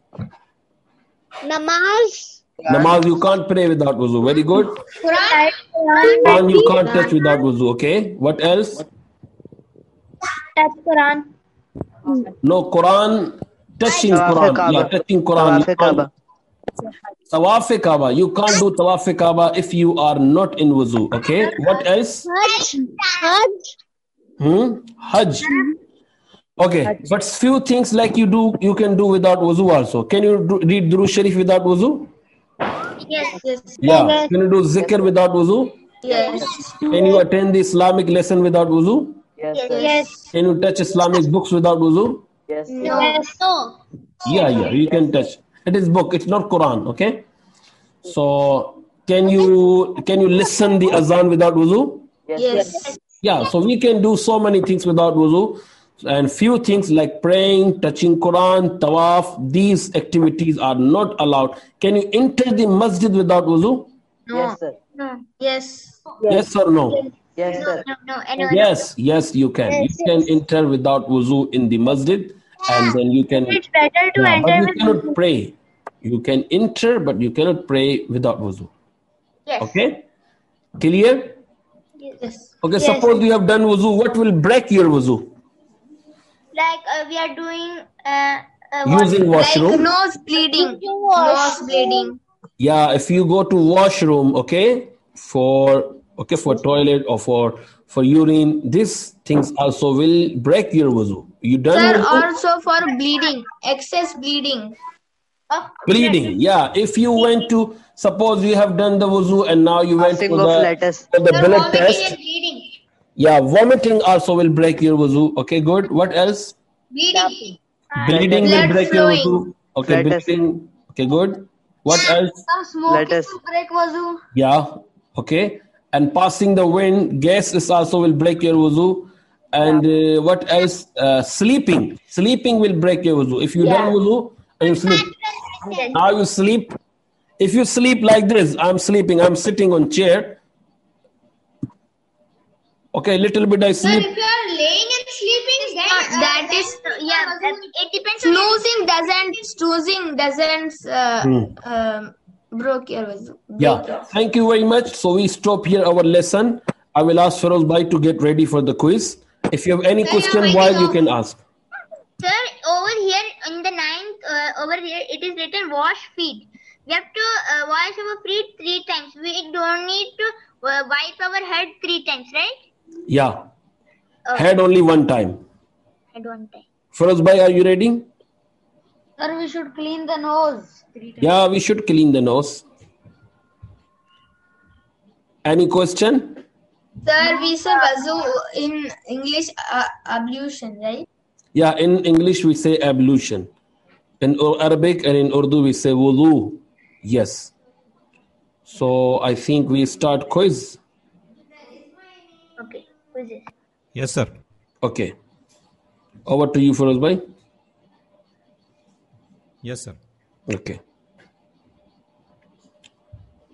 Namaz. Namaz, you can't pray without wuzu. Very good. Quran, Quran, you can't touch without wuzu. Okay. What else? Touch Quran. No, Quran. Touching Tawaf-e Quran. Kaaba. Yeah, touching Quran. You Tawaf-e can't- Kaaba. Tawaf-e Kaaba. You can't do Tawaf-e Kaaba if you are not in wuzu. Okay. What else? Hajj. Hajj. Hmm? Hajj. Okay, but few things like you do, you can do without wuzu also. Can you do, read Durood Sharif without wuzu? yes, yes, Yeah. Can you do zikr without wuzu? yes, Can you attend the Islamic lesson without wuzu? Yes, sir. Yes. Can you touch Islamic books without wuzu? Yes, sir. Yes. No. Yeah, yeah, you can touch. It is book. It's not Quran. Okay. So can you can you listen the azan without wuzu? yes. Yeah. So we can do so many things without wuzu, and few things like praying, touching Quran, tawaf. These activities are not allowed. Can you enter the masjid without wuzu? Yes, sir. Yes. Yes or no? Yes, sir. No, no, anyone. Yes, yes, you can. You can enter without wuzu in the masjid, and then you can. It's better to Yeah, but enter you with cannot pray. You can enter, but you cannot pray without wuzu. Yes. Okay? Clear? Yes. Okay, Yes. suppose you have done wuzu. What will break your wuzu? Like uh, we are doing uh, uh, what- Using Like washroom. nose bleeding, nose bleeding. Yeah, if you go to washroom, okay, for okay for toilet or for for urine, these things also will break your wuzu. You done Sir, wuzu? also for bleeding, excess bleeding. of Bleeding. Yeah, if you went to suppose you have done the wuzu and now you went Passing for of the letters. for the You're blood vomiting test. and bleeding. Yeah, vomiting also will break your wuzu. Okay, good. What else? Bleeding. Bleeding will Blood break your flowing. wuzu. Okay, Let us- bleeding. Okay, good. What else? Some smoking Let us- will break wuzu. Yeah. Okay. And passing the wind, gas is also will break your wuzu. And uh, what else? Uh, sleeping. Sleeping will break your wuzu. If you done wuzu and you sleep, now you sleep. If you sleep like this, I'm sleeping. I'm sitting on chair. Okay, little bit I Sir, sleep. if you are laying and sleeping, then uh, That then, is- uh, yeah, that- it depends on Snoozing doesn't, snoozing doesn't uh, Hmm. um, broke your wuzu. break Yeah, your- thank you very much. So we stop here our lesson. I will ask Feroz Bhai to get ready for the quiz. If you have any question, while you can ask. Sir, over here in the ninth, uh, over here it is written wash feet. We have to uh, wash our feet three times. We don't need to uh, wipe our head three times, right? Yeah, Oh, head only one time. at one time. Feroz Bhai, are you ready? Sir, we should clean the nose three times. Yeah, we should clean the nose. Any question? Sir, we say wuzu in English uh, ablution, right? Yeah, in English we say ablution. In Ur- Arabic and in Urdu we say wudu. Yes. So I think we start quiz. Okay, who is this? Yes, sir. Okay. Over to you, Feroz Bhai. Yes, sir. Okay.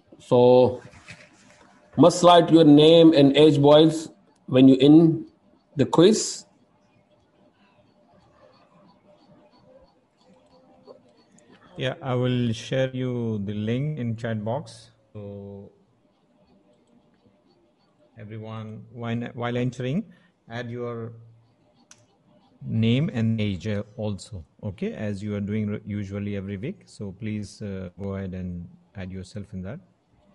So must write your name and age, boys, when you in The quiz? Yeah, I will share you the link in chat box. So everyone, while, while entering, add your name and age uh, also, okay, as you are doing re- usually every week. So please uh, go ahead and add yourself in that.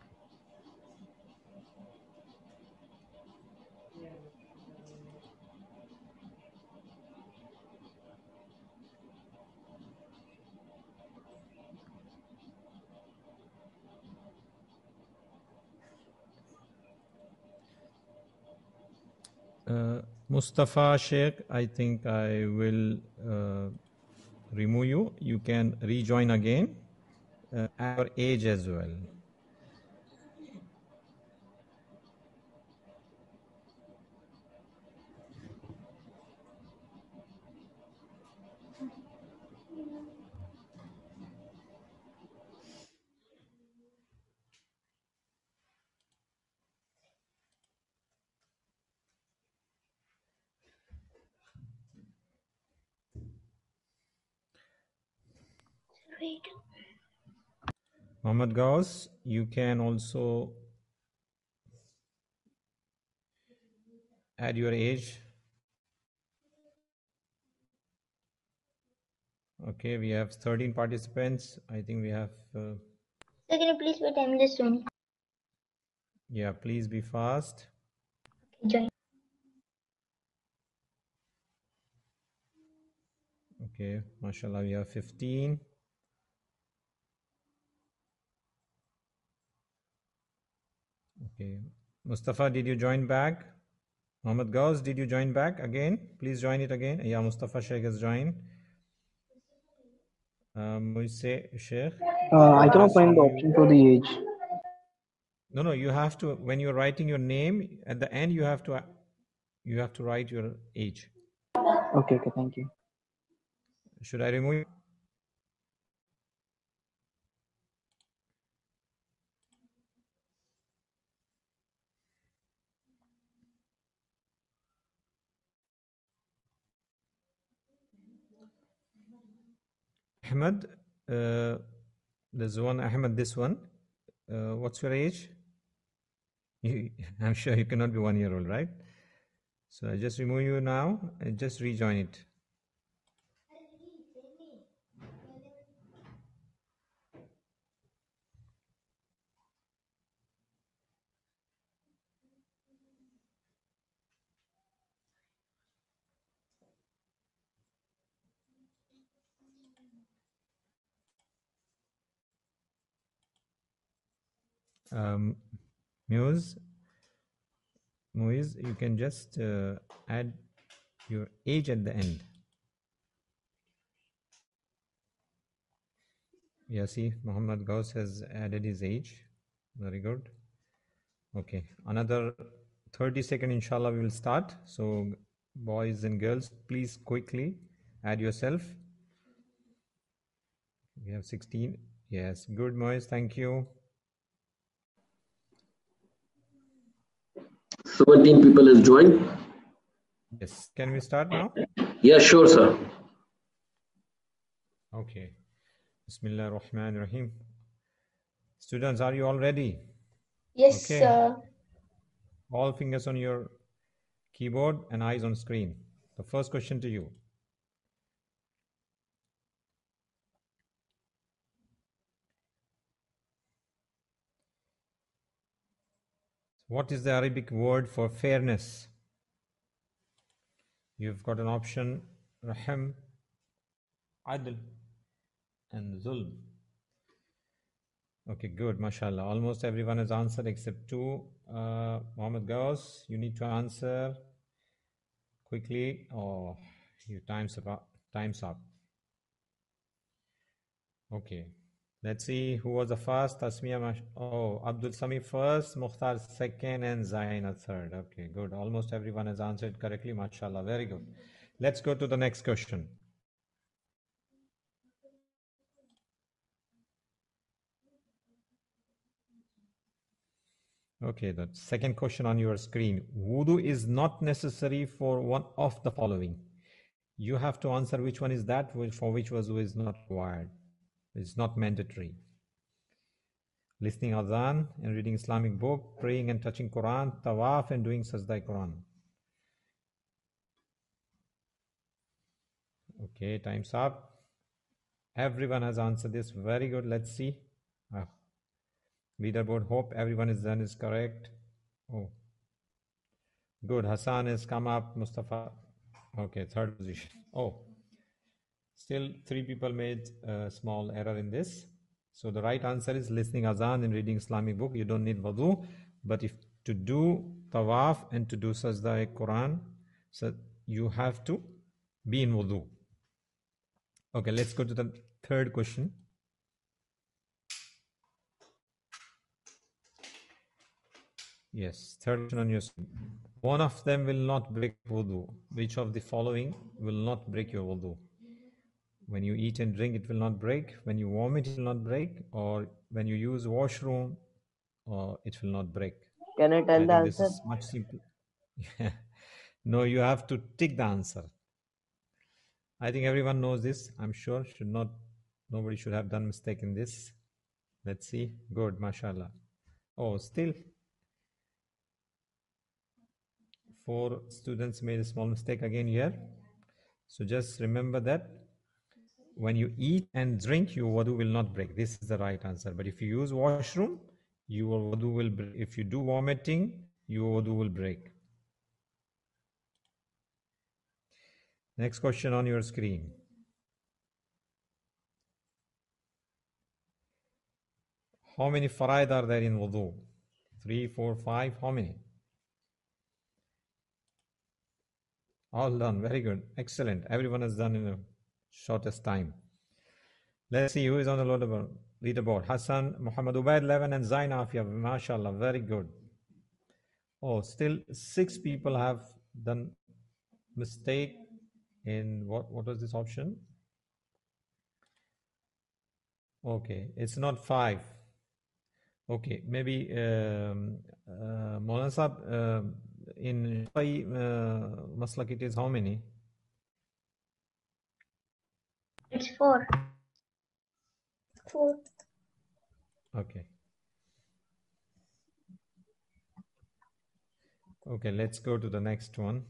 Uh, Mustafa Sheikh, I think I will uh, remove you. You can rejoin again. Uh, add your age as well. Mohammed Gauss, you can also add your age. Okay, we have thirteen participants. I think we have, uh, So can you please wait? I'm just joining. yeah, please be fast. Join. Okay, mashallah, we have fifteen. Okay, Mustafa, did you join back? Mohammed Gauss, did you join back again? Please join it again. Yeah, Mustafa Sheikh has joined. Um, we say Sheikh. Uh, I cannot Just find the remove option you. for the age. No, no, you have to, when you're writing your name, at the end you have to, you have to write your age. Okay, okay, thank you. Should I remove you? Ahmed, uh, there's one, Ahmed, this one. Uh, what's your age? You, I'm sure you cannot be one year old, right? So I just remove you now and just rejoin it. Um, Muse, Muiz, you can just uh, add your age at the end. Yeah, see, Muhammad Gauss has added his age. Very good. Okay, another thirty second, inshallah, we will start. So boys and girls, please quickly add yourself. We have sixteen. Yes, good, Moise, thank you. seventeen people has joined. Yes, can we start now? Yeah, sure, sir. Okay. Bismillah ar-Rahman ar-Rahim. Students, are you all ready? Yes, Okay. sir. All fingers on your keyboard and eyes on screen. The first question to you. What is the Arabic word for fairness? You've got an option, Rahim, Adl, and Zulm. Okay, good, mashallah. Almost everyone has answered except two. Uh, Mohammed Gauss, you need to answer quickly. Oh, your time's up. Time's up. Okay. Let's see who was the first. Tasmia, Mash- oh, Abdul Sami first, Mukhtar second, and Zaina third. Okay, good. Almost everyone has answered correctly. Mashallah, very good. Let's go to the next question. Okay, the second question on your screen. Wudu is not necessary for one of the following. You have to answer which one is that for which wudu is not required. It's not mandatory. Listening adhan and reading Islamic book, praying and touching Quran, tawaf and doing sajda Quran. Okay, time's up. Everyone has answered this. Very good. Let's see. Ah. Leaderboard, hope everyone is done is correct. Oh, good. Hassan has come up. Mustafa. Okay, third position. Oh, still three people made a small error in this. So the right answer is listening azan and reading Islamic book. You don't need wudu, but if to do tawaf and to do sajda Quran, so you have to be in wudu. Okay, let's go to the third question. Yes, third question on your screen. One of them will not break wudu. Which of the following will not break your wudu? When you eat and drink, it will not break. When you vomit, it will not break. Or when you use washroom, or it will not break. Can I tell I the think this answer? is much simpler. No, you have to tick the answer. I think everyone knows this. I'm sure should not. Nobody should have done mistake in this. Let's see. Good, mashallah. Oh, still four students made a small mistake again here. So just remember that when you eat and drink, your wudu will not break. This is the right answer. But if you use washroom, your wudu will break. If you do vomiting, your wudu will break. Next question on your screen. How many faraid are there in wudu? Three, four, five. How many? All done. Very good. Excellent. Everyone has done in the shortest time. Let's see who is on the leaderboard. leaderboard. Hassan, Muhammad Ubaid, eleven, and Zain Afia. MashaAllah. Very good. Oh, still six people have done mistake in what, what was this option? Okay, it's not five. Okay, maybe um, uh, Maulana Sahab, uh, in Shafi'i uh, Maslak it is how many? It's four. Four. Okay. Okay, let's go to the next one.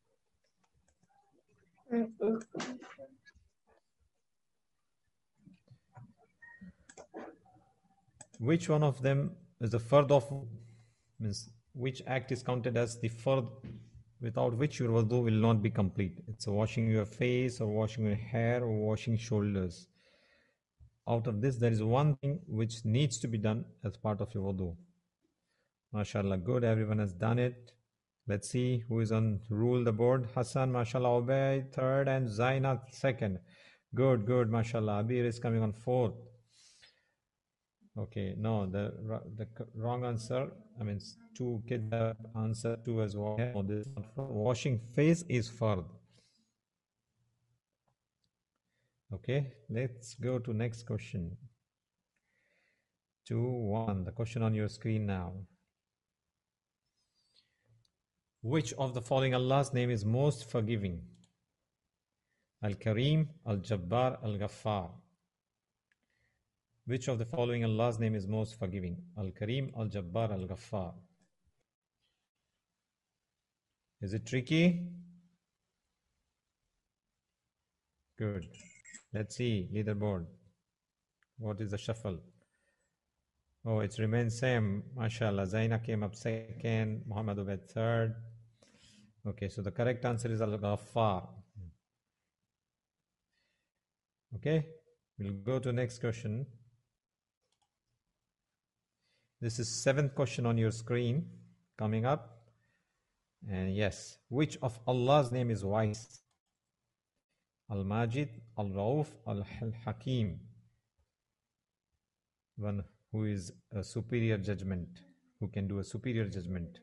Which one of them is the fard of, means which act is counted as the fard without which your wudu will not be complete? It's washing your face or washing your hair or washing shoulders. Out of this, there is one thing which needs to be done as part of your wudu. MashaAllah, good. Everyone has done it. Let's see who is on rule the board. Hassan, MashaAllah, Ubaid, third, and Zainat, second. Good, good, MashaAllah. Abir is coming on fourth. Okay, no, the the wrong answer. I mean, two kids have answered two as well. No, this is not fard. Washing face is fard. Okay, let's go to next question. Two, one. The question on your screen now. Which of the following Allah's name is most forgiving? Al-Kareem, Al-Jabbar, Al-Ghaffar. Which of the following Allah's name is most forgiving? Al-Kareem, Al-Jabbar, Al-Ghaffar. Is it tricky? Good. Let's see, leaderboard. What is the shuffle? Oh, it's remained same. MashaAllah. Zaina came up second. Muhammad Ubaid third. Okay, so the correct answer is Al-Ghaffar. Okay, we'll go to next question. This is seventh question on your screen coming up. And yes, which of Allah's name is wise? Al-Majid, Al-Rauf, Al-Hakim. One who is a superior judgment, who can do a superior judgment.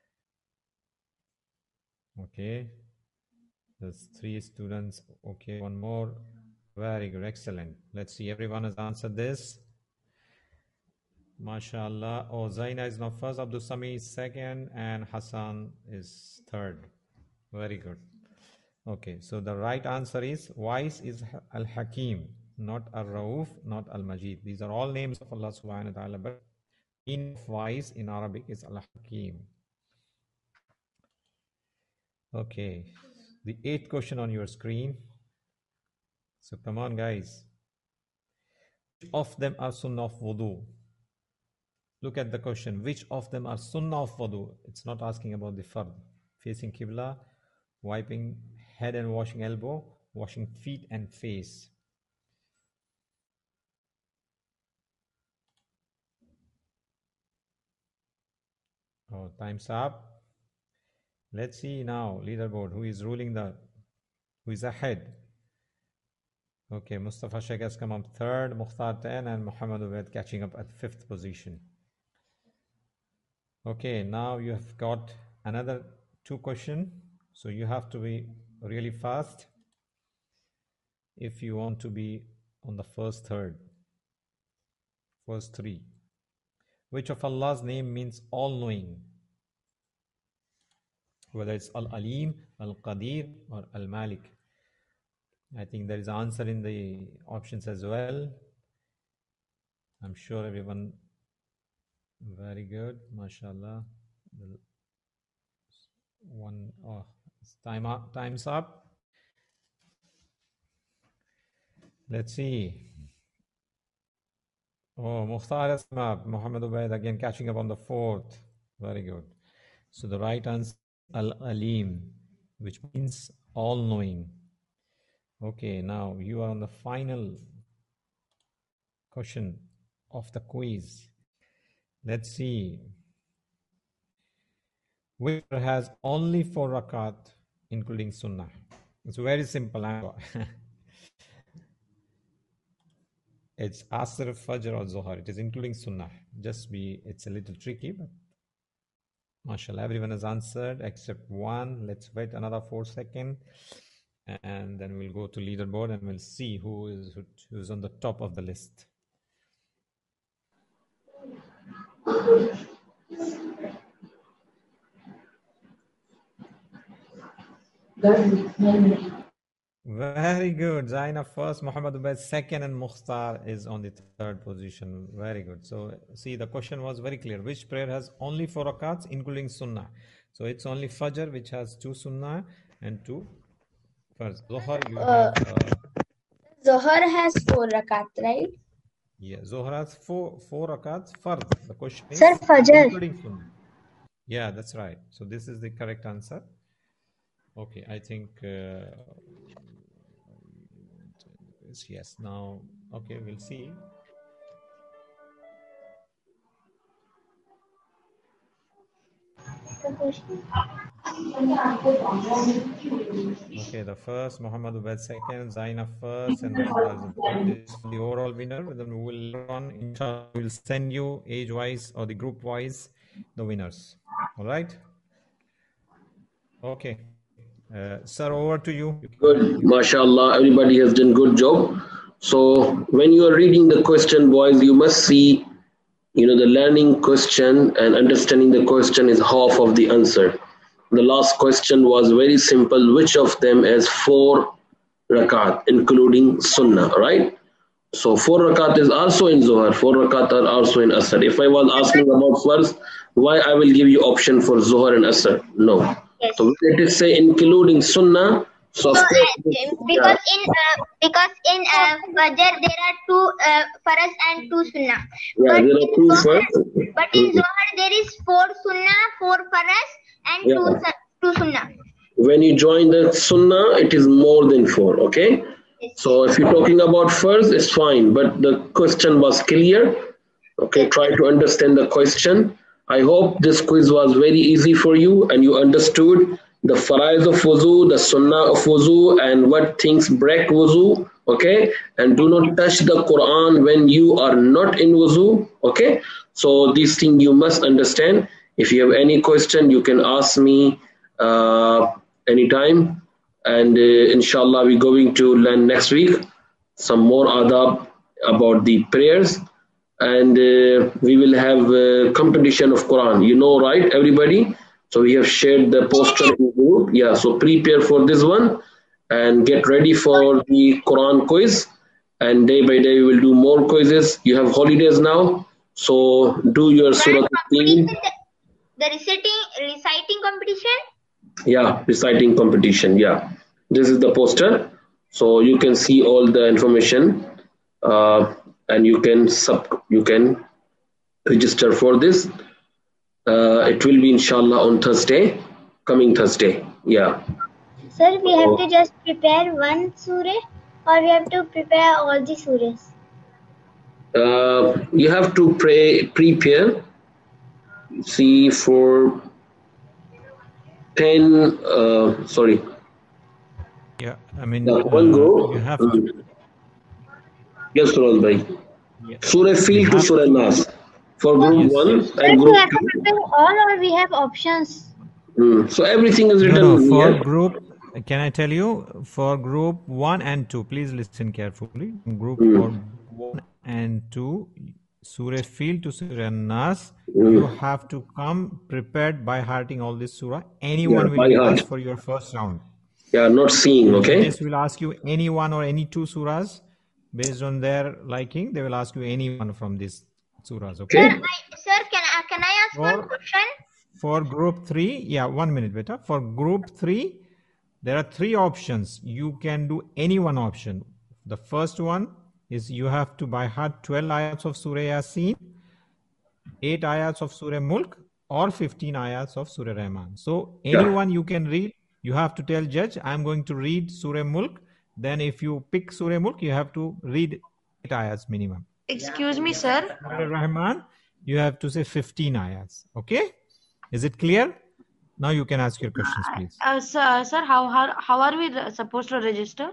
Okay, there's three students. Okay, one more. Very good, excellent. Let's see, everyone has answered this. MashaAllah. Oh, Zaina is now first, Abdul Sami is second, and Hassan is third. Very good. Okay, so the right answer is wise is Al-Hakim, not Al-Rauf, not Al-Majid. These are all names of Allah subhanahu wa ta'ala, but meaning of wise in Arabic is Al-Hakim. Okay, the eighth question on your screen. So come on, guys. Which of them are sunnah of wudu? Look at the question. Which of them are sunnah of wudu? It's not asking about the fard. Facing Qibla, wiping head and washing elbow, washing feet and face. Oh, time's up. Let's see now, leaderboard, who is ruling the, who is ahead. Okay, Mustafa Sheikh has come up third, Mukhtar ten, and Muhammad Ubaid catching up at fifth position. Okay, now you have got another two questions, so you have to be really fast if you want to be on the first third, first three. Which of Allah's name means all-knowing? Whether it's Al-Alim, Al-Qadir, or Al-Malik. I think there is an answer in the options as well. I'm sure everyone, very good, mashallah. One, oh, time up, time's up. Let's see. Oh, Mukhtar has come up. Muhammad Ubaid again catching up on the fourth. Very good. So the right answer, Al-Alim, which means all-knowing. Okay, now you are on the final question of the quiz. Let's see. Which has only four rakat, including sunnah? It's very simple. It's Asr, Fajr, or Zuhr. It is including sunnah. Just be, it's a little tricky, but mashallah, everyone has answered except one. Let's wait another four seconds. And then we'll go to leaderboard and we'll see who is who's on the top of the list. Very good. Zaina first, Muhammad Ubaid second, and Mukhtar is on the third position. Very good. So see, the question was very clear. Which prayer has only four rakats, including sunnah? So it's only Fajr, which has two sunnah and two. First, Zohar, you Uh, have. Uh, Zohar has four rakat, right? yeah, Zohar has four four rakats. Fard. The question is Sir, Fajr. including sunnah. Yeah, that's right. So this is the correct answer. Okay, I think uh, yes. Now, okay, we'll see. Okay, the first, Muhammad Ubaid second, Zaina first, and then there's the overall winner. Then we will run, inshallah, we'll send you age-wise or the group-wise the winners. All right? Okay. Uh, sir, over to you. Good, mashallah, everybody has done good job. So when you are reading the question, boys, you must see, you know, the learning question and understanding the question is half of the answer. The last question was very simple. Which of them has four rakat, including sunnah, right? So four rakat is also in Zohar, four rakat are also in Asr. If I was asking about first, why I will give you option for Zohar and Asr? No. Yes. So let it say including sunnah. So, So, of uh, course, because in uh, because in uh, Fajr there are two uh, Faraz and two Sunnah. yeah, But there are in two Zohar, first. but in Zohar there is four Sunnah, four Faraz, and Yeah. two su- two Sunnah. When you join the sunnah, it is more than four, okay? Yes. So if you're talking about first, it's fine, but the question was clear. Okay, try to understand the question. I hope this quiz was very easy for you and you understood the faraiz of wuzu, the sunnah of wuzu, and what things break wuzu, okay? And do not touch the Quran when you are not in wuzu, okay? So these things you must understand. If you have any question, you can ask me uh, anytime. And uh, inshallah, we're going to learn next week some more adab about the prayers. and uh, we will have a competition of Quran. You know, right, everybody? So we have shared the poster in the group. Yeah, so prepare for this one and get ready for the Quran quiz. And day by day, we will do more quizzes. You have holidays now, so do your Surah fifteen. The reciting, reciting competition? Yeah, reciting competition. Yeah, this is the poster. So you can see all the information, uh, and you can sub you can register for this. Uh, it will be inshallah on Thursday, coming Thursday. Yeah. Sir, we have to just prepare one surah, or we have to prepare all the surahs? Uh, you have to pray prepare. See for ten. Uh, sorry. Yeah, I mean, Yeah, one uh, go. you have to. Yes, Suraj bhai. Yeah. Surah Fil to Surah Nas for group Yes, one yes. Sir, and we group have to two. prepare all, or we have options? Hmm. So everything is No, written no, for here. group, can I tell you, for group one and two, please listen carefully. Group Hmm. for one and two, Surah Fil to Surah Nas, Hmm. you have to come prepared by hearting all this surah. Yeah, Anyone will by be heart. asked for your first round. Yeah, not seeing. Okay. Judges will ask you any one or any two surahs based on their liking. They will ask you any one from these surahs. Okay. Okay. I, sir, can I, can I ask one For question? for group three, yeah, one minute, beta. For group three, there are three options. You can do any one option. The first one is you have to by heart twelve ayats of Surah Yasin, eight ayats of Surah Mulk, or fifteen ayats of Surah Rahman. So Yeah. anyone you can read. You have to tell judge, I'm going to read Surah Mulk. Then if you pick Surah Mulk, you have to read eight ayats minimum. Excuse me, sir. Surah Rahman, you have to say fifteen ayats. Okay? Is it clear? Now you can ask your questions, please. Uh, sir, sir, how, how how are we re- supposed to register?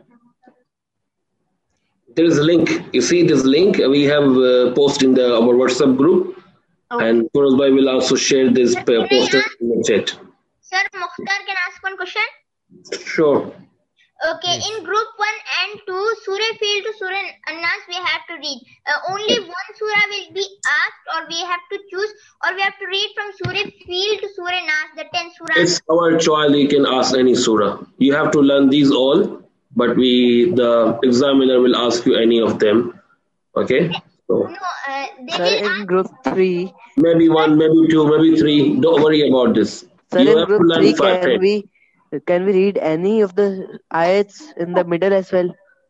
There is a link. You see this link we have uh, posted in the our WhatsApp group, Okay. and Suraj bhai will also share this uh, poster in the chat. Sir, Mukhtar, can I ask one question? Sure. Okay, Yes. in group one and two, Surah Fil to Surah An-Nas, we have to read. Uh, only one surah will be asked, or we have to choose, or we have to read from Surah Fil to Surah Nas, the ten surahs. It's our choice. You can ask any surah. You have to learn these all, but we the examiner will ask you any of them. Okay. So No, uh, they Sir, will in ask. group three, maybe one, maybe two, maybe three. Don't worry about this. sir, You in have to group learn three, five can heads. we can we read any of the ayats in the middle as well?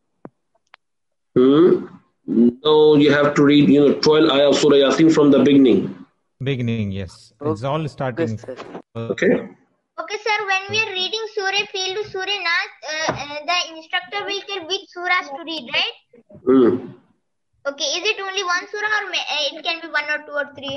Hmm? No, you have to read, you know, twelve ayah of Surah Yasin from the beginning. Beginning, yes. It's all Okay, starting. sir. Okay. Okay, sir, when we are reading Surah Fil to Surah Nas, uh, uh, the instructor will tell which surahs to read, right? Hmm. Okay, is it only one surah, or may, uh, it can be one or two or three?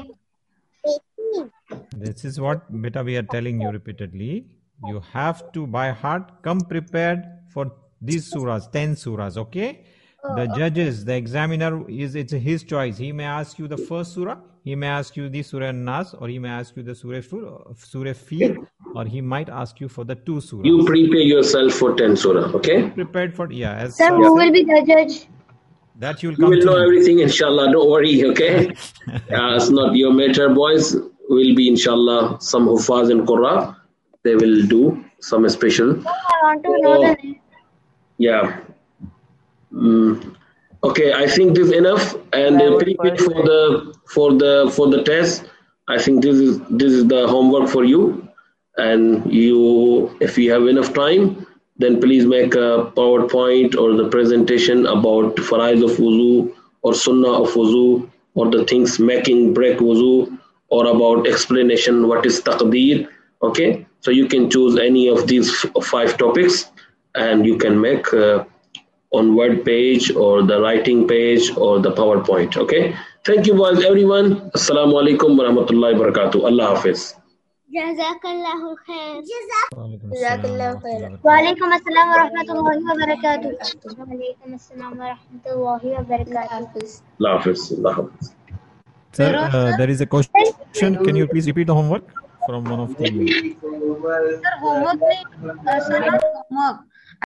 This is what beta we are telling you repeatedly. You have to by heart come prepared for these surahs, ten surahs, okay? The judges, the examiner, is it's his choice. He may ask you the first surah, he may ask you the Surah Nas, or he may ask you the Surah Fil, Surah Fil, or he might ask you for the two surahs. You prepare yourself for ten surah, okay? Prepared for, yeah, as Sir, sir who will said, be the judge? that you'll You come will to know know. everything, inshallah. Don't worry, okay? Uh, it's not your matter, boys. Will be, inshallah, some Hufaz and Qurra. They will do some special. I want to know the So, name. yeah. Mm. Okay, I think this is enough. And I uh, want prepare first for name. the for the for the test. I think this is this is the homework for you. And you, if you have enough time, then please make a PowerPoint or the presentation about faraiz of wuzu or sunnah of wuzu or the things making break wuzu or about explanation what is taqdeer. Okay, so you can choose any of these f- five topics and you can make uh, on word page or the writing page or the PowerPoint. Okay, thank you boys, everyone. Assalamu alaikum wa rahmatullahi wa barakatuh. Allah Hafiz. Jazakallahu khair. Walaikum Jazakallahu assalam wa khair. rahmatullahi wa barakatuh. Walaikum assalam wa rahmatullahi wa barakatuh. Walaikum assalam wa rahmatullahi wa barakatuh. Hafiz. Allah Hafiz. Allah Hafiz. Sir, uh, there is a question. Can you please repeat the homework from one of the? Sir, homework नहीं, uh, sir, not homework.